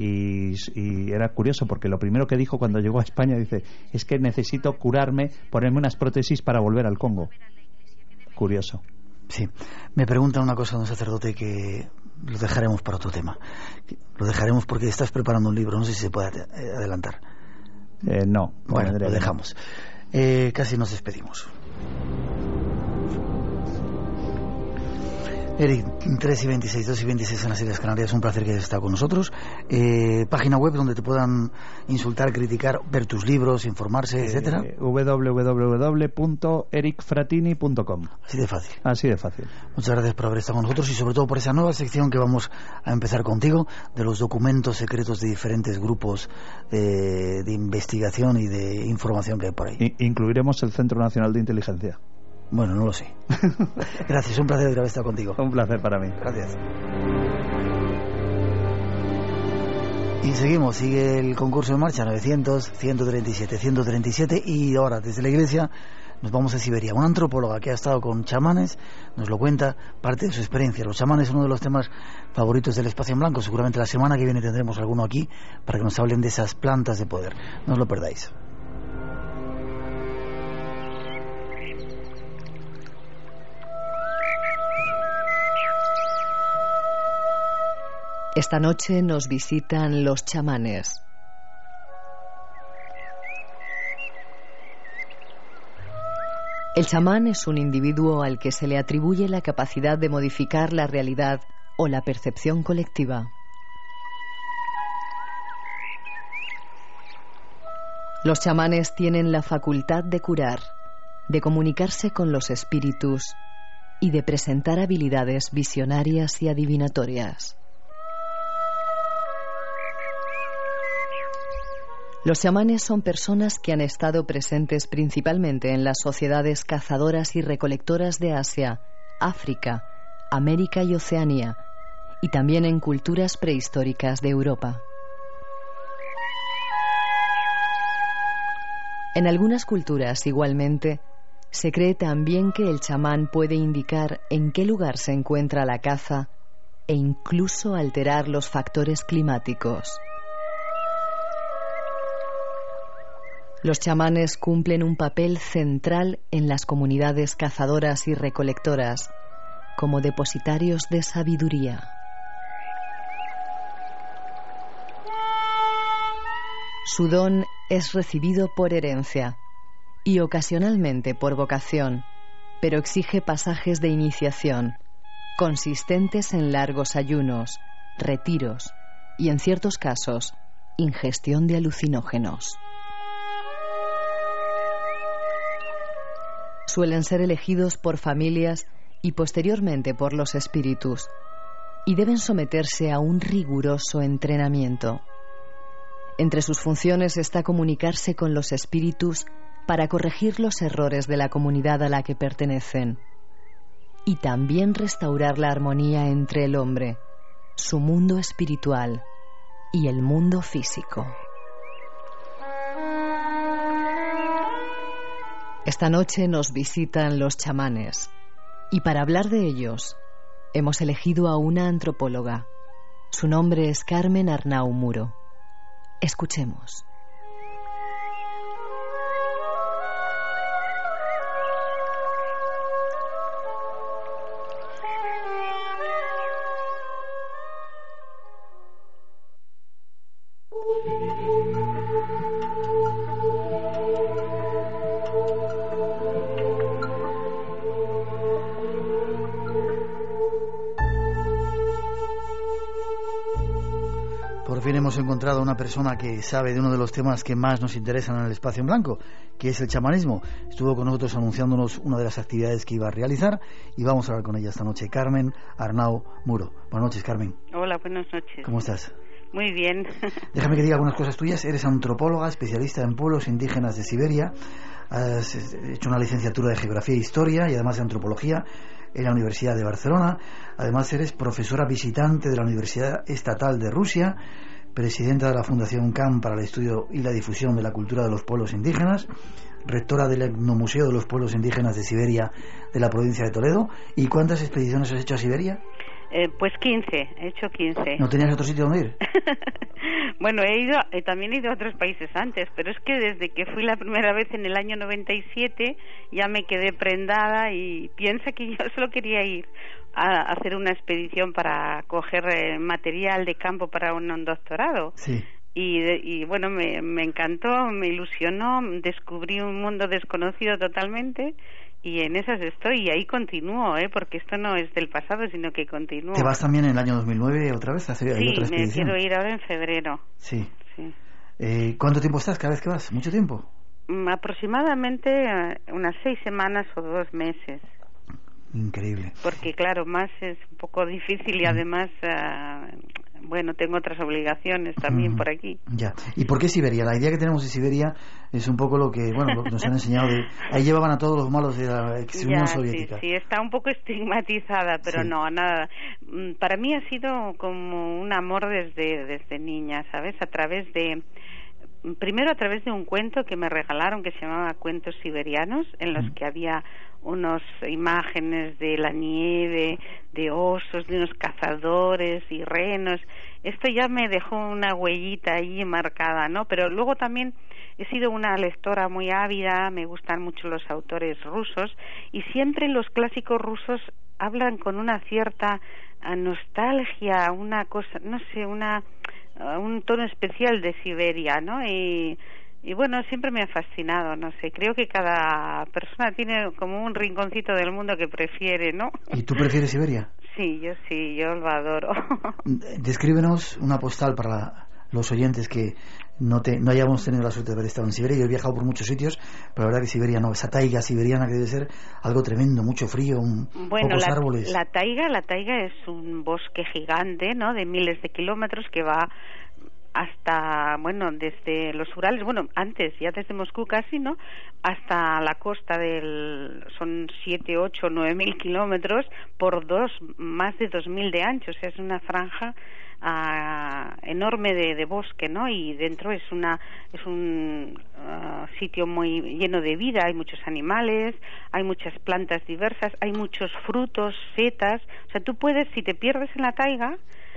Y, y era curioso porque lo primero que dijo cuando llegó a España, dice, es que necesito curarme, ponerme unas prótesis para volver al Congo. Curioso. Sí, me preguntan una cosa de un sacerdote que lo dejaremos para otro tema. Lo dejaremos porque estás preparando un libro, no sé si se puede adelantar. Eh, no. Bueno, lo dejamos. Eh, casi nos despedimos. Eric, tres y veintiséis, dos y veintiséis en las Islas Canarias, un placer que hayas estado con nosotros. Eh, página web donde te puedan insultar, criticar, ver tus libros, informarse, eh, etcétera. doble u doble u doble u punto eric fratini punto com. Así de fácil. Así de fácil. Muchas gracias por haber estado con nosotros y sobre todo por esa nueva sección que vamos a empezar contigo, de los documentos secretos de diferentes grupos de, de investigación y de información que hay por ahí. I- incluiremos el Centro Nacional de Inteligencia. Bueno, no lo sé. Gracias, un placer haber estado contigo. Un placer para mí. Gracias. Y seguimos, sigue el concurso en marcha, novecientos, ciento treinta y siete, ciento treinta y siete, y ahora desde la iglesia nos vamos a Siberia. Una antropóloga que ha estado con chamanes nos lo cuenta, parte de su experiencia. Los chamanes son uno de los temas favoritos del Espacio en Blanco. Seguramente la semana que viene tendremos alguno aquí para que nos hablen de esas plantas de poder. No os lo perdáis. Esta noche nos visitan los chamanes. El chamán es un individuo al que se le atribuye la capacidad de modificar la realidad o la percepción colectiva. Los chamanes tienen la facultad de curar, de comunicarse con los espíritus y de presentar habilidades visionarias y adivinatorias. Los chamanes son personas que han estado presentes principalmente en las sociedades cazadoras y recolectoras de Asia, África, América y Oceanía, y también en culturas prehistóricas de Europa. En algunas culturas, igualmente, se cree también que el chamán puede indicar en qué lugar se encuentra la caza e incluso alterar los factores climáticos. Los chamanes cumplen un papel central en las comunidades cazadoras y recolectoras, como depositarios de sabiduría. Su don es recibido por herencia, y ocasionalmente por vocación, pero exige pasajes de iniciación, consistentes en largos ayunos, retiros y, en ciertos casos, ingestión de alucinógenos. Suelen ser elegidos por familias y posteriormente por los espíritus, y deben someterse a un riguroso entrenamiento. Entre sus funciones está comunicarse con los espíritus para corregir los errores de la comunidad a la que pertenecen, y también restaurar la armonía entre el hombre, su mundo espiritual y el mundo físico. Esta noche nos visitan los chamanes, y para hablar de ellos hemos elegido a una antropóloga. Su nombre es Carmen Arnau Muro. Escuchemos. Por fin hemos encontrado a una persona que sabe de uno de los temas que más nos interesan en el Espacio en Blanco, que es el chamanismo. Estuvo con nosotros anunciándonos una de las actividades que iba a realizar y vamos a hablar con ella esta noche. Carmen Arnau Muro. Buenas noches, Carmen. Hola, buenas noches. ¿Cómo estás? Muy bien. Déjame que diga algunas cosas tuyas. Eres antropóloga, especialista en pueblos indígenas de Siberia. Has hecho una licenciatura de Geografía e Historia y además de Antropología en la Universidad de Barcelona. Además eres profesora visitante de la Universidad Estatal de Rusia, presidenta de la Fundación C A M para el estudio y la difusión de la cultura de los pueblos indígenas, rectora del Etnomuseo de los Pueblos Indígenas de Siberia de la provincia de Toledo. ¿Y cuántas expediciones has hecho a Siberia? Eh, pues quince, he hecho quince. ¿No tenías otro sitio donde ir? Bueno, he ido, eh, también he ido a otros países antes, pero es que desde que fui la primera vez en el año noventa y siete ya me quedé prendada y piensa que yo solo quería ir a hacer una expedición para coger eh, material de campo para un, un doctorado. Sí. Y, y bueno, me, me encantó, me ilusionó, descubrí un mundo desconocido totalmente. Y en esas estoy, y ahí continúo, ¿eh? Porque esto no es del pasado, sino que continúo. ¿Te vas también en el año dos mil nueve otra vez a hacer sí, otra expedición? Sí, me quiero ir ahora en febrero. Sí. sí. Eh, ¿Cuánto tiempo estás cada vez que vas? ¿Mucho tiempo? Mm, aproximadamente uh, unas seis semanas o dos meses. Increíble. Porque claro, más es un poco difícil y además... Uh, bueno, tengo otras obligaciones también mm, por aquí. Ya. ¿Y por qué Siberia? La idea que tenemos de Siberia es un poco lo que, bueno, lo que nos han enseñado de... Ahí llevaban a todos los malos de la ex Unión Soviética. Sí, sí, está un poco estigmatizada, pero sí. no, nada. Para mí ha sido como un amor desde, desde niña, ¿sabes? A través de... Primero a través de un cuento que me regalaron que se llamaba Cuentos Siberianos, en los mm. que había unas imágenes de la nieve, de osos, de unos cazadores y renos. Esto ya me dejó una huellita ahí marcada, ¿no? Pero luego también he sido una lectora muy ávida, me gustan mucho los autores rusos y siempre los clásicos rusos hablan con una cierta nostalgia, una cosa, no sé, una un tono especial de Siberia, ¿no? Y Y bueno, siempre me ha fascinado, no sé, creo que cada persona tiene como un rinconcito del mundo que prefiere, ¿no? ¿Y tú prefieres Siberia? Sí, yo sí, yo lo adoro. Descríbenos una postal para la, los oyentes que no, te, no hayamos tenido la suerte de haber estado en Siberia. Yo he viajado por muchos sitios, pero la verdad que Siberia no, esa taiga siberiana que debe ser algo tremendo, mucho frío, un, bueno, pocos la, árboles. La taiga, la taiga es un bosque gigante, ¿no?, de miles de kilómetros que va hasta, bueno, desde los Urales, bueno, antes, ya desde Moscú casi, ¿no?, hasta la costa del, son siete, ocho, nueve mil kilómetros por dos, más de dos mil de ancho, o sea, es una franja uh, enorme de, de bosque, ¿no?, y dentro es una, es un uh, sitio muy lleno de vida, hay muchos animales, hay muchas plantas diversas, hay muchos frutos, setas, o sea, tú puedes, si te pierdes en la taiga,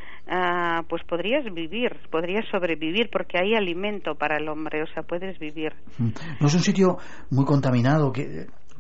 Uh, pues podrías vivir, podrías sobrevivir porque hay alimento para el hombre, o sea, puedes vivir. No es un sitio muy contaminado, que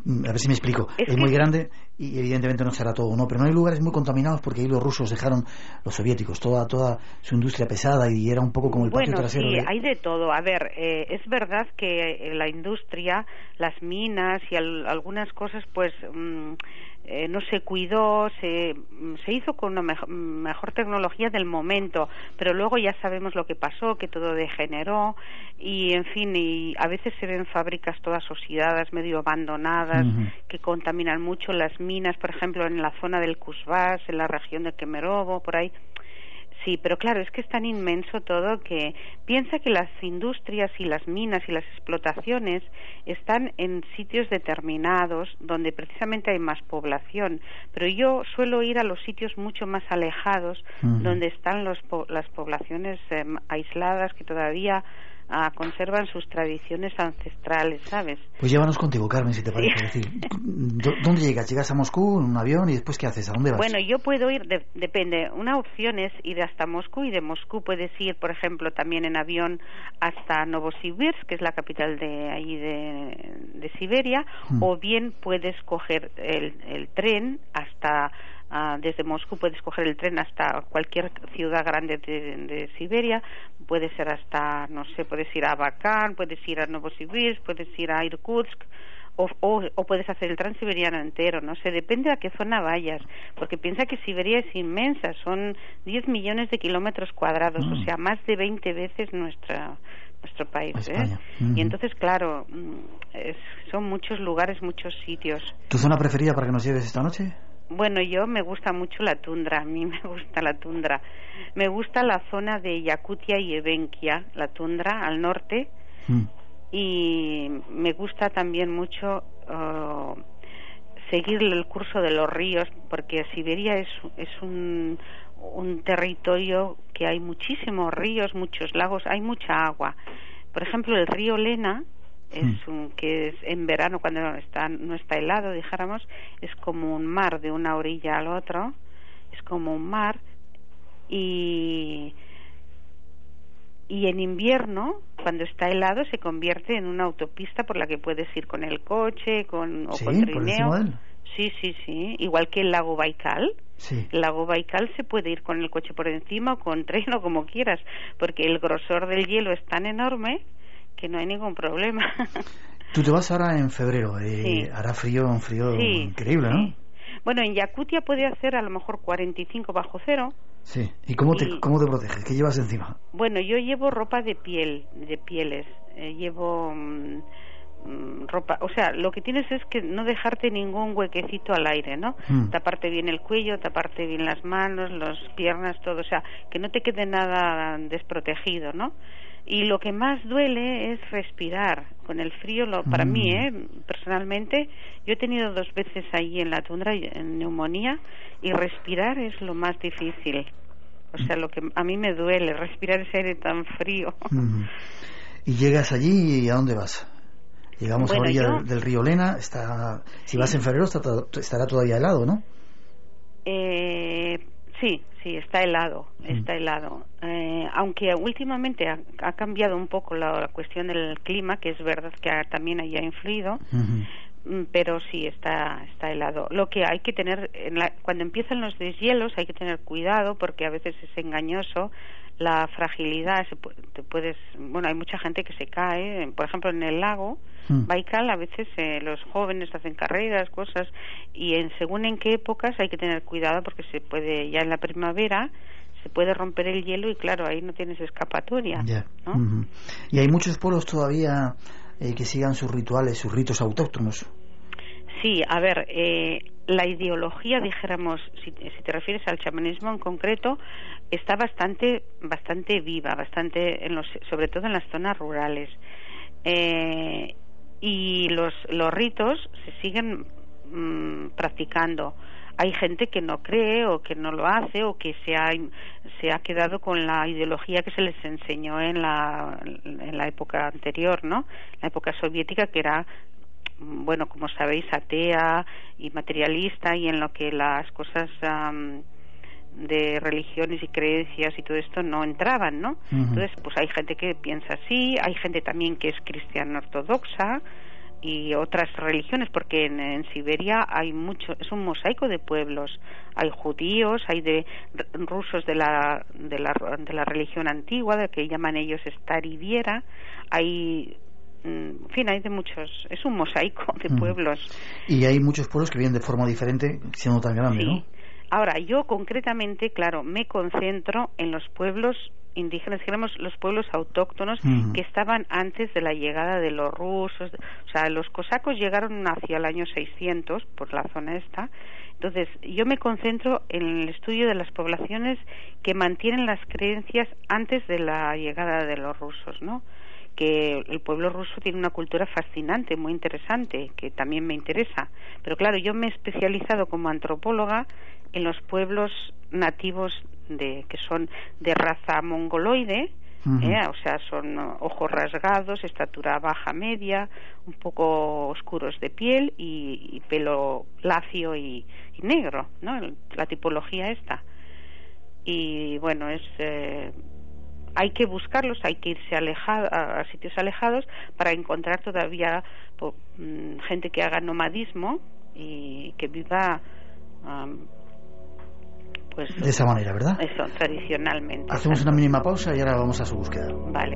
A ver si me explico. Es, es muy que... grande y evidentemente no será todo, ¿no? Pero no hay lugares muy contaminados porque ahí los rusos dejaron, los soviéticos, toda toda su industria pesada y era un poco como el patio bueno, trasero. Sí, de... hay de todo. A ver, eh, es verdad que la industria, las minas y al, algunas cosas, pues... Mmm, Eh, no se cuidó, se, se hizo con una mejor, mejor tecnología del momento, pero luego ya sabemos lo que pasó, que todo degeneró y en fin, y a veces se ven fábricas todas oxidadas, medio abandonadas, uh-huh. que contaminan mucho las minas, por ejemplo en la zona del Kuzbás, en la región de Kemerovo, por ahí. Sí, pero claro, es que es tan inmenso todo que piensa que las industrias y las minas y las explotaciones están en sitios determinados donde precisamente hay más población, pero yo suelo ir a los sitios mucho más alejados, uh-huh. donde están los po- las poblaciones eh, aisladas que todavía ah, conservan sus tradiciones ancestrales, ¿sabes? Pues llévanos contigo, Carmen, si te parece. Sí. Decir, ¿dónde llegas? ¿Llegas a Moscú en un avión y después qué haces? ¿A dónde vas? Bueno, yo puedo ir, de, depende. Una opción es ir hasta Moscú y de Moscú puedes ir, por ejemplo, también en avión hasta Novosibirsk, que es la capital de ahí de, de Siberia, hmm. o bien puedes coger el, el tren hasta... Uh, desde Moscú puedes coger el tren hasta cualquier ciudad grande de, de Siberia, puede ser hasta, no sé, puedes ir a Bakán, puedes ir a Novosibirsk, puedes ir a Irkutsk, o, o, o puedes hacer el transiberiano entero, no sé, depende a qué zona vayas, porque piensa que Siberia es inmensa, son diez millones de kilómetros cuadrados, mm. o sea, más de veinte veces nuestra nuestro país, ¿eh? Uh-huh. Y entonces, claro, es, son muchos lugares, muchos sitios. ¿Tu zona preferida para que nos lleves esta noche? Bueno, yo me gusta mucho la tundra, a mí me gusta la tundra. Me gusta la zona de Yakutia y Evenkia, la tundra al norte, mm. y me gusta también mucho uh, seguir el curso de los ríos, porque Siberia es, es un, un territorio que hay muchísimos ríos, muchos lagos, hay mucha agua. Por ejemplo, el río Lena, es un que es en verano cuando no está no está helado, dijéramos, es como un mar de una orilla al otro, es como un mar, y y en invierno cuando está helado se convierte en una autopista por la que puedes ir con el coche, con o sí, con trineo. Por encima sí, sí, sí, igual que el lago Baikal. Sí. El lago Baikal se puede ir con el coche por encima o con tren o como quieras, porque el grosor del hielo es tan enorme que no hay ningún problema. Tú te vas ahora en febrero, eh, sí. hará frío, un frío sí, increíble, sí. ¿no? Bueno, en Yakutia puede hacer a lo mejor cuarenta y cinco bajo cero. Sí. ¿Y cómo te, y, cómo te proteges? ¿Qué llevas encima? Bueno, yo llevo ropa de piel, de pieles. Eh, llevo mmm, ropa, o sea, lo que tienes es que no dejarte ningún huequecito al aire, ¿no? Mm. Taparte bien el cuello, taparte bien las manos, las piernas, todo, o sea, que no te quede nada desprotegido, ¿no? Y lo que más duele es respirar. Con el frío, lo, para mm. mí, ¿eh? personalmente, yo he tenido dos veces ahí en la tundra, en neumonía, y respirar es lo más difícil. O sea, lo que a mí me duele, respirar ese aire tan frío. Mm. ¿Y llegas allí y a dónde vas? Llegamos bueno, a orilla yo... del, del río Lena, está, si sí. vas en febrero está, estará todavía helado, ¿no? Eh... Sí, sí, está helado, está helado. Eh, aunque últimamente ha, ha cambiado un poco la, la cuestión del clima, que es verdad que ha, también haya influido, uh-huh. pero sí está está helado. Lo que hay que tener, en la, cuando empiezan los deshielos, hay que tener cuidado porque a veces es engañoso la fragilidad. Se, te puedes, bueno, hay mucha gente que se cae, por ejemplo en el lago hmm. Baikal a veces eh, los jóvenes hacen carreras, cosas, y en según en qué épocas hay que tener cuidado porque se puede, ya en la primavera se puede romper el hielo y claro, ahí no tienes escapatoria, yeah. ¿no? Uh-huh. Y hay muchos pueblos todavía eh, que sigan sus rituales, sus ritos autóctonos. Sí, a ver, eh, la ideología, dijéramos, si, si te refieres al chamanismo en concreto, está bastante bastante viva, bastante en los, sobre todo en las zonas rurales, eh, y los los ritos se siguen mmm, practicando. Hay gente que no cree o que no lo hace o que se ha se ha quedado con la ideología que se les enseñó en la en la época anterior, ¿no? La época soviética, que era, bueno, como sabéis, atea y materialista, y en lo que las cosas um, de religiones y creencias y todo esto no entraban, ¿no? Uh-huh. Entonces, pues hay gente que piensa así, hay gente también que es cristiana ortodoxa, y otras religiones, porque en, en Siberia hay mucho, es un mosaico de pueblos, hay judíos, hay de rusos de la de la, de la religión antigua, de que llaman ellos Stariviera, hay, en fin, hay de muchos, es un mosaico de pueblos. Y hay muchos pueblos que viven de forma diferente, siendo tan grande, sí. ¿no? Ahora, yo concretamente, claro, me concentro en los pueblos indígenas, digamos, los pueblos autóctonos uh-huh. que estaban antes de la llegada de los rusos. O sea, los cosacos llegaron hacia el año seiscientos por la zona esta. Entonces, yo me concentro en el estudio de las poblaciones que mantienen las creencias antes de la llegada de los rusos, ¿no? Que el pueblo ruso tiene una cultura fascinante, muy interesante, que también me interesa. Pero claro, yo me he especializado como antropóloga en los pueblos nativos de que son de raza mongoloide, uh-huh. eh, o sea, son ojos rasgados, estatura baja media, un poco oscuros de piel y, y pelo lacio y, y negro, ¿no? La tipología esta. Y bueno, es eh, hay que buscarlos, hay que irse alejado, a, a sitios alejados para encontrar todavía po, m, gente que haga nomadismo y que viva um, pues de esa manera, ¿verdad? Eso, tradicionalmente. Hacemos exacto. una mínima pausa y ahora vamos a su búsqueda. Vale.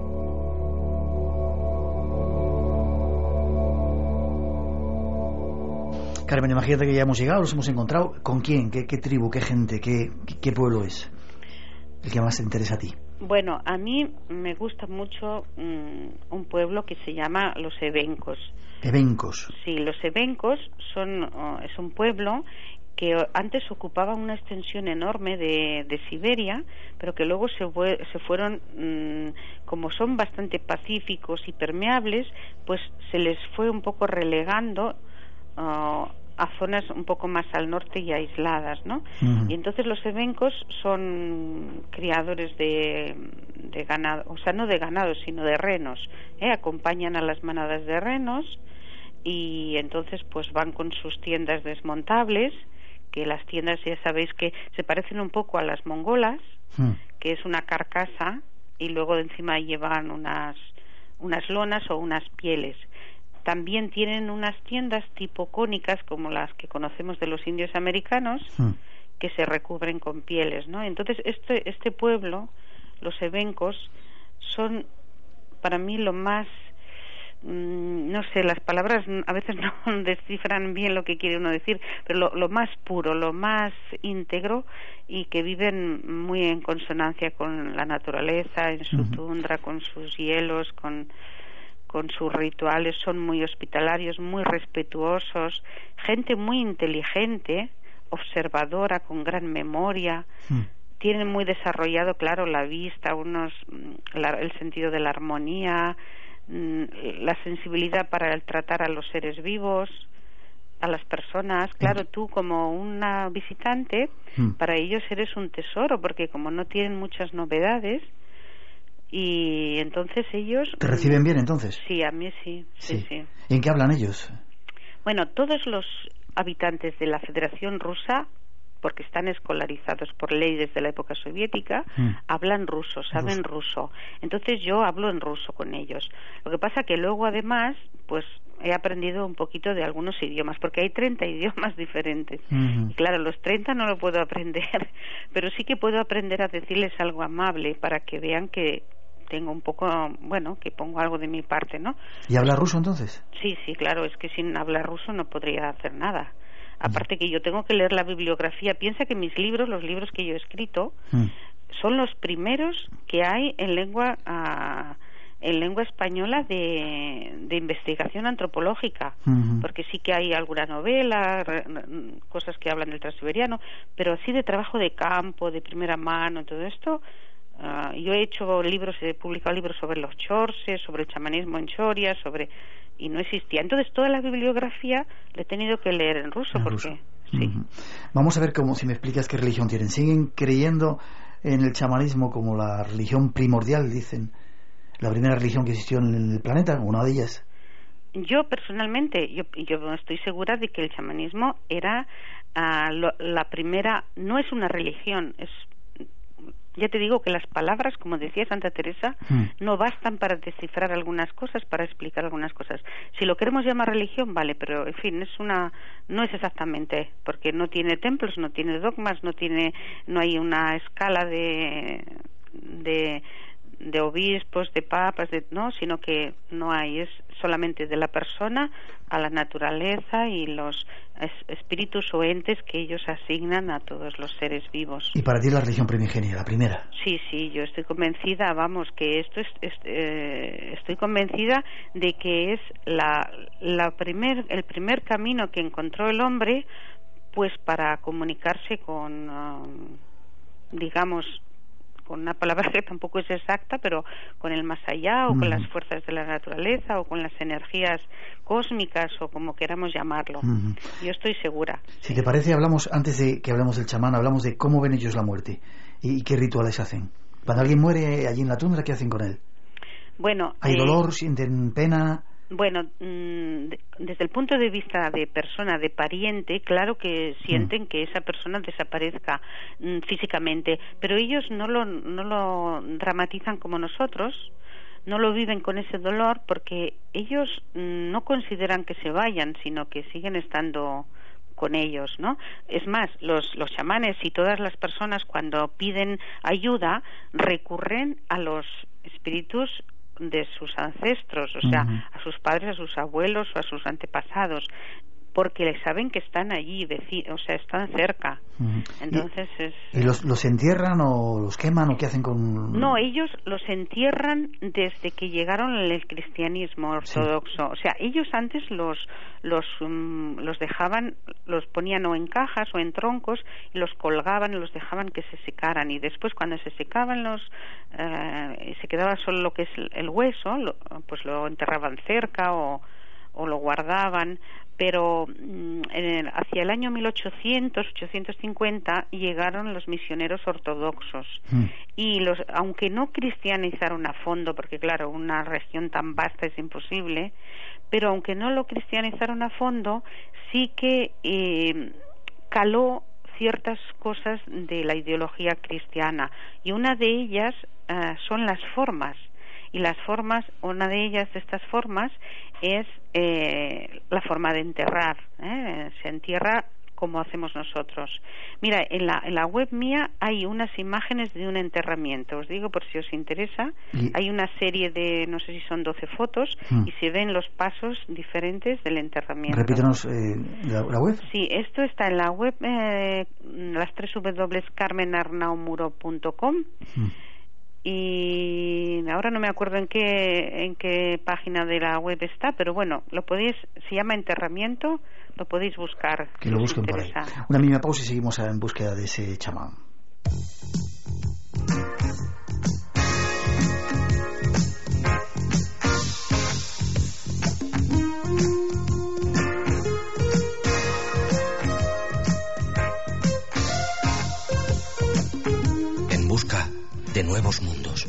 Carmen, imagínate que ya hemos llegado, los hemos encontrado. ¿Con quién? ¿Qué, qué tribu? ¿Qué gente? ¿Qué, qué pueblo es el que más te interesa a ti? Bueno, a mí me gusta mucho um, un pueblo que se llama los Evencos. Evencos. Sí, los Evencos son uh, es un pueblo que antes ocupaba una extensión enorme de, de Siberia, pero que luego se, fue, se fueron, mmm, como son bastante pacíficos y permeables, pues se les fue un poco relegando uh, a zonas un poco más al norte y aisladas, ¿no? Uh-huh. Y entonces los evencos son criadores de, de ganado, o sea, no de ganado, sino de renos, ¿eh? Acompañan a las manadas de renos y entonces pues van con sus tiendas desmontables, que las tiendas ya sabéis que se parecen un poco a las mongolas, mm. que es una carcasa y luego de encima llevan unas unas lonas o unas pieles. También tienen unas tiendas tipo cónicas como las que conocemos de los indios americanos, mm. que se recubren con pieles, ¿no? Entonces este este pueblo, los evencos, son para mí lo más, no sé, las palabras a veces no descifran bien lo que quiere uno decir, pero lo, lo más puro, lo más íntegro y que viven muy en consonancia con la naturaleza, en su uh-huh. tundra, con sus hielos, con, con sus rituales, son muy hospitalarios, muy respetuosos, gente muy inteligente, observadora, con gran memoria, uh-huh. tienen muy desarrollado, claro, la vista, unos la, el sentido de la armonía, la sensibilidad para el tratar a los seres vivos, a las personas. Claro, tú como una visitante, mm. para ellos eres un tesoro, porque como no tienen muchas novedades, y entonces ellos... ¿Te reciben bien entonces? Sí, a mí sí, sí, sí. sí. ¿Y en qué hablan ellos? Bueno, todos los habitantes de la Federación Rusa, porque están escolarizados por ley desde la época soviética, mm. hablan ruso, saben ruso. ruso. Entonces yo hablo en ruso con ellos. Lo que pasa que luego además, pues he aprendido un poquito de algunos idiomas, porque hay treinta idiomas diferentes. Mm-hmm. Y claro, los treinta no lo puedo aprender, pero sí que puedo aprender a decirles algo amable para que vean que tengo un poco, bueno, que pongo algo de mi parte, ¿no? ¿Y habla ruso entonces? Sí, sí, claro, es que sin hablar ruso no podría hacer nada. Aparte que yo tengo que leer la bibliografía. Piensa que mis libros, los libros que yo he escrito, mm. son los primeros que hay en lengua uh, en lengua española de, de investigación antropológica, mm-hmm. porque sí que hay alguna novela, re, cosas que hablan del transiberiano, pero así de trabajo de campo, de primera mano, todo esto. Uh, yo he hecho libros, he publicado libros sobre los chorses, sobre el chamanismo en Choria, sobre y no existía. Entonces toda la bibliografía la he tenido que leer en ruso, en porque ruso. Sí. Uh-huh. Vamos a ver cómo, si me explicas qué religión tienen. ¿Siguen creyendo en el chamanismo como la religión primordial, dicen? ¿La primera religión que existió en el planeta? ¿Una de ellas? Yo personalmente, yo, yo estoy segura de que el chamanismo era uh, lo, la primera, no es una religión, es Ya te digo que las palabras, como decía Santa Teresa, mm. no bastan para descifrar algunas cosas, para explicar algunas cosas. Si lo queremos llamar religión, vale, pero en fin, es una, no es exactamente, porque no tiene templos, no tiene dogmas, no tiene, no hay una escala de, de, de obispos, de papas, de, no, sino que no hay, es solamente de la persona a la naturaleza y los es, espíritus o entes que ellos asignan a todos los seres vivos. ¿Y para ti la religión primigenia, la primera? Sí, sí, yo estoy convencida, vamos, que esto es, es eh, estoy convencida de que es la, la primer, el primer camino que encontró el hombre, pues para comunicarse con, um, digamos, con una palabra que tampoco es exacta, pero con el más allá, o mm. con las fuerzas de la naturaleza, o con las energías cósmicas, o como queramos llamarlo. Mm. Yo estoy segura. Si te parece, hablamos, antes de que hablemos del chamán, hablamos de cómo ven ellos la muerte y, y qué rituales hacen. Cuando alguien muere allí en la tundra, ¿qué hacen con él? Bueno, ¿hay eh, dolor, sienten pena? Bueno, desde el punto de vista de persona, de pariente, claro que sienten mm. que esa persona desaparezca mm, físicamente, pero ellos no lo, no lo dramatizan como nosotros, no lo viven con ese dolor, porque ellos mm, no consideran que se vayan, sino que siguen estando con ellos, ¿no? Es más, los, los chamanes y todas las personas, cuando piden ayuda, recurren a los espíritus de sus ancestros, o sea, uh-huh. a sus padres, a sus abuelos o a sus antepasados, porque saben que están allí, o sea, están cerca. Uh-huh. Entonces ¿Y, es... ¿Y los, los entierran o los queman o qué hacen con...? No, ellos los entierran desde que llegaron el cristianismo ortodoxo. Sí. O sea, ellos antes los los um, los dejaban, los ponían o en cajas o en troncos y los colgaban y los dejaban que se secaran, y después cuando se secaban los eh, se quedaba solo lo que es el hueso, lo, pues lo enterraban cerca o o lo guardaban, pero en el, hacia el año mil ochocientos, ochocientos cincuenta llegaron los misioneros ortodoxos mm. y los, aunque no cristianizaron a fondo, porque claro, una región tan vasta es imposible, pero aunque no lo cristianizaron a fondo, sí que eh, caló ciertas cosas de la ideología cristiana, y una de ellas uh, son las formas. Y las formas, una de ellas de estas formas es eh, la forma de enterrar, ¿eh? Se entierra como hacemos nosotros. Mira, en la, en la web mía hay unas imágenes de un enterramiento, os digo por si os interesa. ¿Y? Hay una serie de, no sé si son doce fotos, hmm. y se ven los pasos diferentes del enterramiento. Repítanos eh, la, la web. Sí, esto está en la web, eh, las tres w w w punto carmen arnau muro punto com. Hmm. Y ahora no me acuerdo en qué en qué página de la web está, pero bueno, lo podéis, se llama enterramiento, lo podéis buscar. Que lo busquen por ahí. Una mínima pausa y seguimos en búsqueda de ese chamán. En busca de nuevos mundos.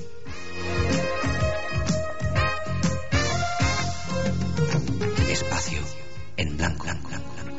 Espacio en blanco, blanco, blanco, blanco.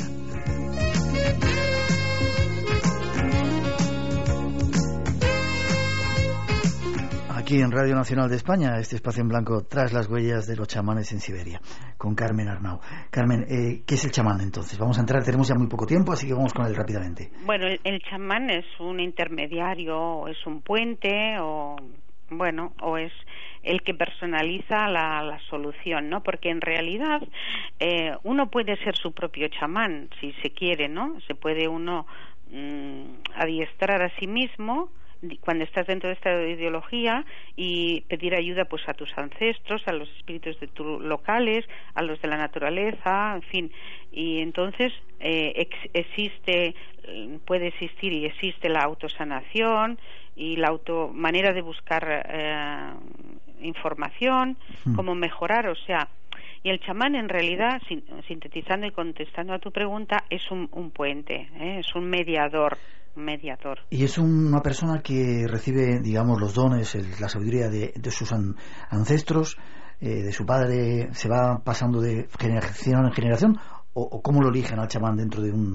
Aquí en Radio Nacional de España, este espacio en blanco tras las huellas de los chamanes en Siberia, con Carmen Arnau. Carmen, eh, ¿qué es el chamán entonces? Vamos a entrar, tenemos ya muy poco tiempo, así que vamos con él rápidamente. Bueno, el, el chamán es un intermediario, o es un puente, o bueno, o es el que personaliza la, la solución, ¿no? Porque en realidad eh, uno puede ser su propio chamán, si se quiere, ¿no? Se puede uno mmm, adiestrar a sí mismo cuando estás dentro de esta ideología y pedir ayuda pues a tus ancestros, a los espíritus de tu locales, a los de la naturaleza, en fin. Y entonces eh, ex- existe, puede existir y existe la autosanación y la auto manera de buscar eh, información, mm. cómo mejorar, o sea, y el chamán en realidad, sin, sintetizando y contestando a tu pregunta, es un, un puente, ¿eh? Es un mediador. mediador. Y es una persona que recibe, digamos, los dones, el, la sabiduría de, de sus an, ancestros, eh, de su padre, se va pasando de generación en generación, o, o cómo lo eligen al chamán dentro de un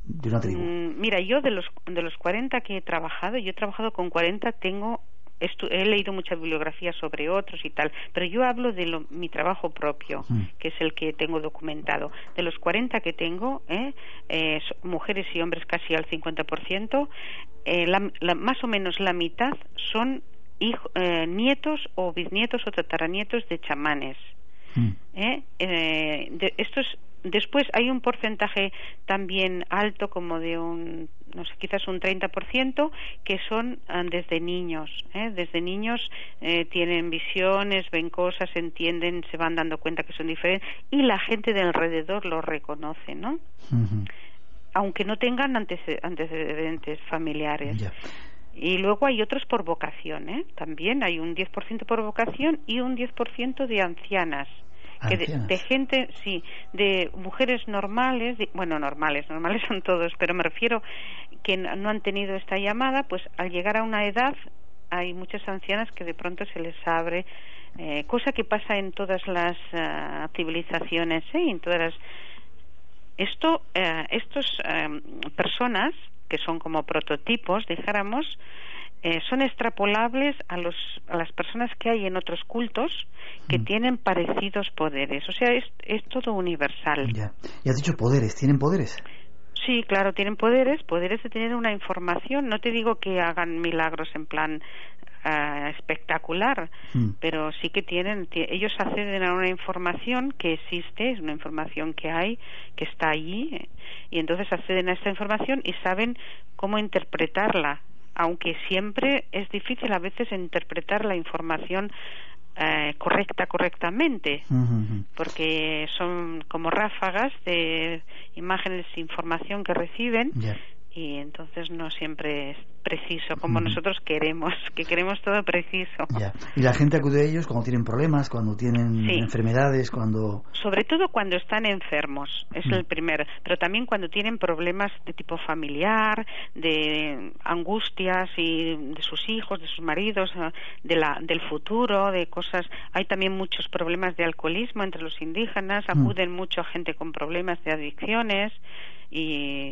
de una tribu. Mm, mira, yo de los de los cuarenta que he trabajado, yo he trabajado con cuarenta, tengo Estu he leído mucha bibliografía sobre otros y tal, pero yo hablo de lo, mi trabajo propio, mm. que es el que tengo documentado. De los cuarenta que tengo, ¿eh? Eh, mujeres y hombres casi al cincuenta por ciento, eh, la, la, más o menos la mitad son hijo, eh, nietos o bisnietos o tataranietos de chamanes. Mm. ¿Eh? Eh, de estos Después hay un porcentaje también alto, como de un, no sé, quizás un treinta por ciento, que son desde niños. ¿eh? Desde niños eh, tienen visiones, ven cosas, entienden, se van dando cuenta que son diferentes y la gente de alrededor los reconoce, ¿no? Uh-huh. Aunque no tengan antece- antecedentes familiares. Yeah. Y luego hay otros por vocación, ¿eh? También hay un diez por ciento por vocación y un diez por ciento de ancianas. Que de, de gente, sí, de mujeres normales, de, bueno, normales, normales son todos, pero me refiero que no han tenido esta llamada, pues al llegar a una edad hay muchas ancianas que de pronto se les abre, eh, cosa que pasa en todas las uh, civilizaciones, ¿eh? En todas las... Esto, uh, estos uh, personas, que son como prototipos, dijéramos, Eh, son extrapolables a los a las personas que hay en otros cultos que mm. tienen parecidos poderes, o sea, es, es todo universal. Ya. Y has dicho poderes, ¿tienen poderes? Sí, claro, tienen poderes, poderes de tener una información. No te digo que hagan milagros en plan uh, espectacular, mm. pero sí que tienen, t- ellos acceden a una información que existe, es una información que hay, que está allí, eh, y entonces acceden a esta información y saben cómo interpretarla. Aunque siempre es difícil a veces interpretar la información eh, correcta correctamente, uh-huh. porque son como ráfagas de imágenes, información que reciben, yeah. y entonces no siempre es preciso como uh-huh. nosotros queremos, que queremos todo preciso. Yeah. Y la gente acude a ellos cuando tienen problemas, cuando tienen sí. enfermedades, cuando... Sobre todo cuando están enfermos, es uh-huh. el primer, pero también cuando tienen problemas de tipo familiar, de angustias y de sus hijos, de sus maridos, de la, del futuro, de cosas. Hay también muchos problemas de alcoholismo entre los indígenas, acuden uh-huh. mucho a gente con problemas de adicciones y...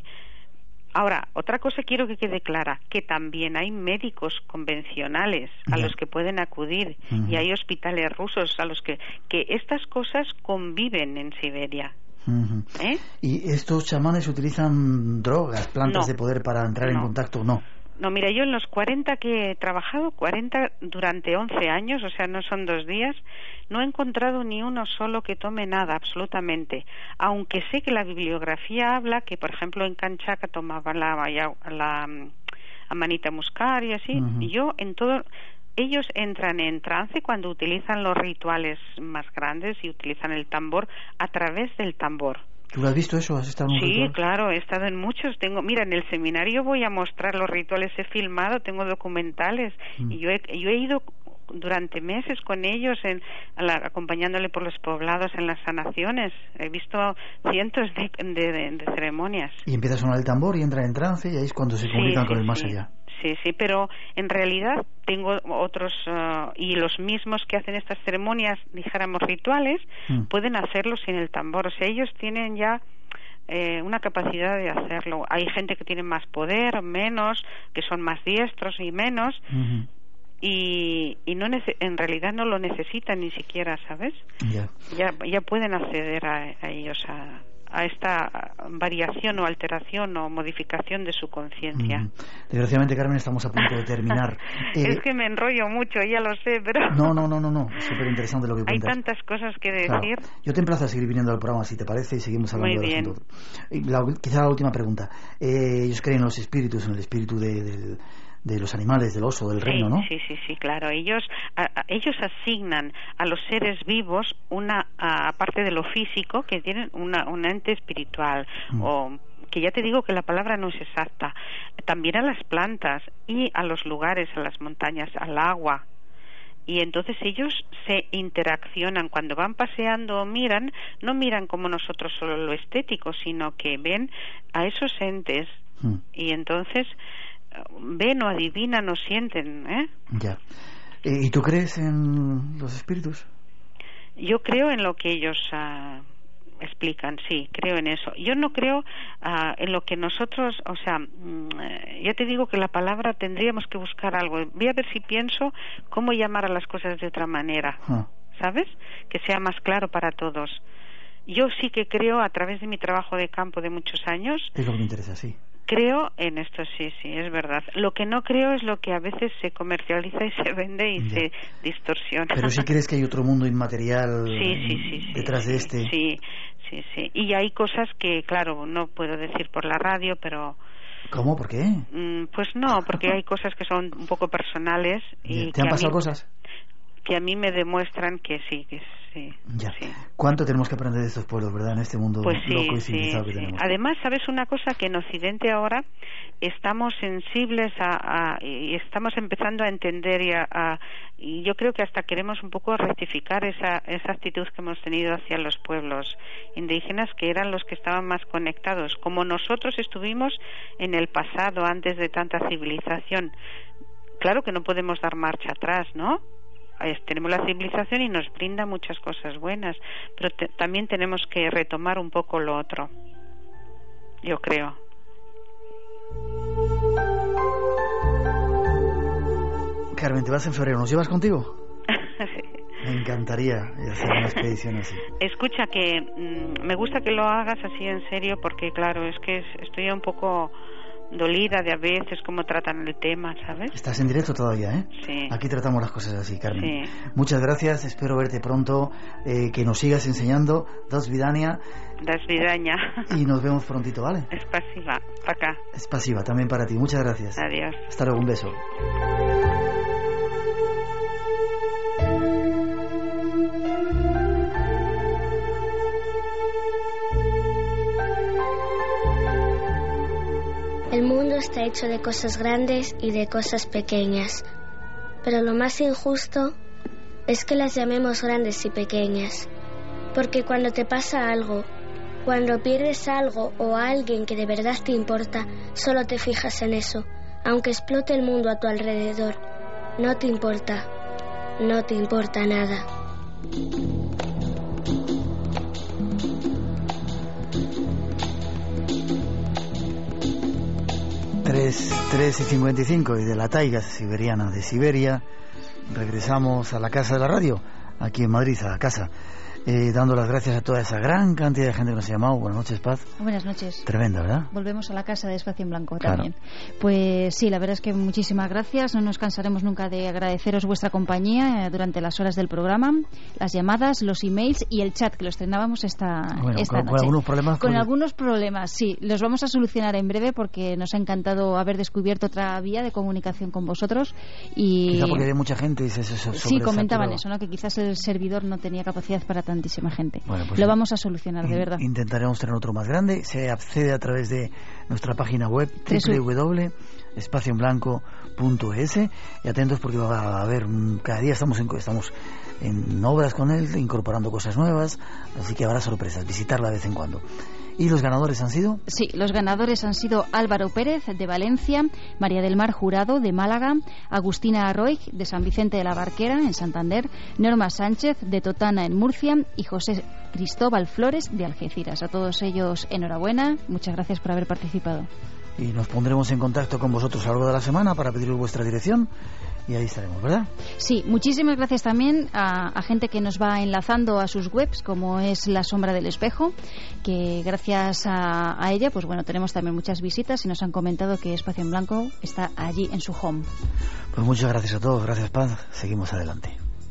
Ahora, otra cosa quiero que quede clara, que también hay médicos convencionales a yeah. los que pueden acudir uh-huh. y hay hospitales rusos a los que... que estas cosas conviven en Siberia. Uh-huh. ¿Eh? ¿Y estos chamanes utilizan drogas, plantas no. de poder para entrar no. en contacto? No. No, mira, yo en los cuarenta que he trabajado, cuarenta durante once años, o sea, no son dos días, no he encontrado ni uno solo que tome nada, absolutamente. Aunque sé que la bibliografía habla que, por ejemplo, en Kanchaka tomaban la, la, la amanita muscar y así. Uh-huh. Y yo en todo... Ellos entran en trance cuando utilizan los rituales más grandes y utilizan el tambor a través del tambor. ¿Tú lo has visto eso? ¿Has estado en un Sí, ritual? claro, he estado en muchos. Tengo, mira, en el seminario voy a mostrar los rituales, he filmado, tengo documentales mm. y yo he, yo he ido durante meses con ellos en, la, acompañándole por los poblados en las sanaciones. He visto cientos de, de, de, de ceremonias. Y empieza a sonar el tambor y entra en trance y ahí es cuando se comunican sí, con sí, el más sí. allá. Sí, sí, pero en realidad tengo otros uh, y los mismos que hacen estas ceremonias, dijéramos rituales, mm. pueden hacerlo sin el tambor. O sea, ellos tienen ya eh, una capacidad de hacerlo. Hay gente que tiene más poder, menos, que son más diestros y menos, mm-hmm. y, y no nece- en realidad no lo necesitan ni siquiera, ¿sabes? Yeah. Ya ya pueden acceder a, a ellos a a esta variación o alteración o modificación de su conciencia. Mm. Desgraciadamente, Carmen, estamos a punto de terminar. eh, es que me enrollo mucho, ya lo sé, pero... No, no, no, no, no. Es súper interesante lo que cuentas. Hay tantas cosas que decir. Claro. Yo te emplazo a seguir viniendo al programa, si te parece, y seguimos hablando Muy bien. del asunto. Y la, quizá la última pregunta. Eh, ellos creen en los espíritus, en el espíritu de... de de los animales, del oso, del sí, reino, ¿no? Sí, sí, sí, claro. Ellos a, a, ellos asignan a los seres vivos una, aparte de lo físico, que tienen una, un ente espiritual, mm. o que ya te digo que la palabra no es exacta, también a las plantas y a los lugares, a las montañas, al agua. Y entonces ellos se interaccionan cuando van paseando o miran, no miran como nosotros solo lo estético, sino que ven a esos entes mm. y entonces ven o adivinan o sienten, ¿eh? Ya. ¿Y tú crees en los espíritus? Yo creo en lo que ellos uh, explican, sí, creo en eso. Yo no creo uh, en lo que nosotros, o sea, mm, ya te digo que la palabra tendríamos que buscar algo. Voy a ver si pienso cómo llamar a las cosas de otra manera, Ah. ¿sabes? Que sea más claro para todos. Yo sí que creo, a través de mi trabajo de campo de muchos años, Es lo que me interesa, sí. creo en esto, sí, sí, es verdad. Lo que no creo es lo que a veces se comercializa y se vende y Ya. se distorsiona. Pero si crees que hay otro mundo inmaterial Sí, sí, sí, sí, detrás sí, de este. Sí, sí, sí. Y hay cosas que, claro, no puedo decir por la radio, pero... ¿Cómo? ¿Por qué? mm, Pues no, porque hay cosas que son un poco personales y ¿Te que han a pasado mí- cosas? que a mí me demuestran que sí, que sí. Ya. sí. ¿Cuánto tenemos que aprender de estos pueblos, verdad, en este mundo Pues sí, loco y sí, civilizado que sí. tenemos? Además, ¿sabes una cosa? Que en Occidente ahora estamos sensibles a, a- y estamos empezando a entender y, a, a- y yo creo que hasta queremos un poco rectificar esa, esa actitud que hemos tenido hacia los pueblos indígenas, que eran los que estaban más conectados, como nosotros estuvimos en el pasado, antes de tanta civilización. Claro que no podemos dar marcha atrás, ¿no? Es- tenemos la civilización y nos brinda muchas cosas buenas, pero te- también tenemos que retomar un poco lo otro, yo creo. Carmen, te vas en febrero, ¿nos llevas contigo? Sí. Me encantaría hacer una expedición así. Escucha, que mm, me gusta que lo hagas así en serio, porque claro, es que es- estoy un poco dolida de a veces cómo tratan el tema, ¿sabes? Estás en directo todavía, ¿eh? Sí. Aquí tratamos las cosas así, Carmen. Sí. Muchas gracias, espero verte pronto, eh, que nos sigas enseñando, dos vidania, Das vidaña. y nos vemos prontito, ¿vale? Es pasiva. Pa' acá. Es pasiva, también para ti. Muchas gracias. Adiós. Hasta luego, un beso. El mundo está hecho de cosas grandes y de cosas pequeñas, pero lo más injusto es que las llamemos grandes y pequeñas, porque cuando te pasa algo, cuando pierdes algo o a alguien que de verdad te importa, solo te fijas en eso, aunque explote el mundo a tu alrededor. No te importa, no te importa nada. Tres, tres y cincuenta y cinco y de la taiga siberiana de Siberia regresamos a la casa de la radio, aquí en Madrid, a la casa, eh, dando las gracias a toda esa gran cantidad de gente que nos ha llamado. Buenas noches, Paz. Buenas noches. Tremenda, ¿verdad? Volvemos a la casa de Espacio en Blanco Claro. también. Pues sí, la verdad es que muchísimas gracias. No nos cansaremos nunca de agradeceros vuestra compañía eh, durante las horas del programa, las llamadas, los emails y el chat que lo estrenábamos esta, Bueno, esta con, con noche. algunos problemas. Con pues, algunos problemas, sí. Los vamos a solucionar en breve porque nos ha encantado haber descubierto otra vía de comunicación con vosotros. Y Quizá porque hay mucha gente y se, se, se sí, comentaban sobresaturó. eso, ¿no? Que quizás el servidor no tenía capacidad para tantísima gente. Bueno, pues lo in- vamos a solucionar, de in- verdad. Intentaremos tener otro más grande. Se accede a través de nuestra página web Tres u- doble u doble u doble u punto espacio en blanco punto es, y atentos porque va a haber un- cada día estamos en, estamos en obras con él, incorporando cosas nuevas, así que habrá sorpresas, visitarla de vez en cuando. ¿Y los ganadores han sido? Sí, los ganadores han sido Álvaro Pérez, de Valencia, María del Mar Jurado, de Málaga, Agustina Arroig, de San Vicente de la Barquera, en Santander, Norma Sánchez, de Totana, en Murcia, y José Cristóbal Flores, de Algeciras. A todos ellos, enhorabuena. Muchas gracias por haber participado. Y nos pondremos en contacto con vosotros a lo largo de la semana para pediros vuestra dirección y ahí estaremos, ¿verdad? Sí, muchísimas gracias también a, a gente que nos va enlazando a sus webs, como es La Sombra del Espejo, que gracias a, a ella, pues bueno, tenemos también muchas visitas y nos han comentado que Espacio en Blanco está allí en su home. Pues muchas gracias a todos, gracias Paz, seguimos adelante.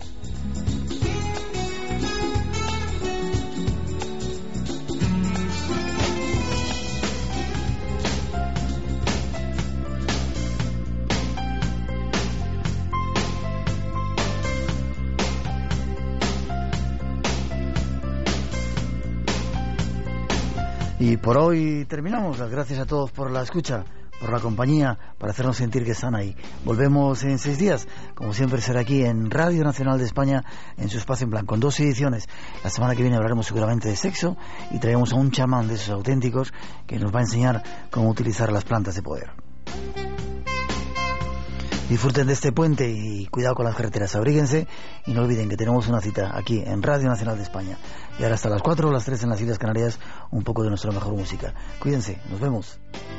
Y por hoy terminamos. Las gracias a todos por la escucha, por la compañía, por hacernos sentir que están ahí. Volvemos en seis días, como siempre será aquí en Radio Nacional de España, en su Espacio en Blanco, en dos ediciones. La semana que viene hablaremos seguramente de sexo y traemos a un chamán de esos auténticos que nos va a enseñar cómo utilizar las plantas de poder. Disfruten de este puente y cuidado con las carreteras, abríguense y no olviden que tenemos una cita aquí en Radio Nacional de España. Y ahora hasta las cuatro o las tres en las Islas Canarias, un poco de nuestra mejor música. Cuídense, nos vemos.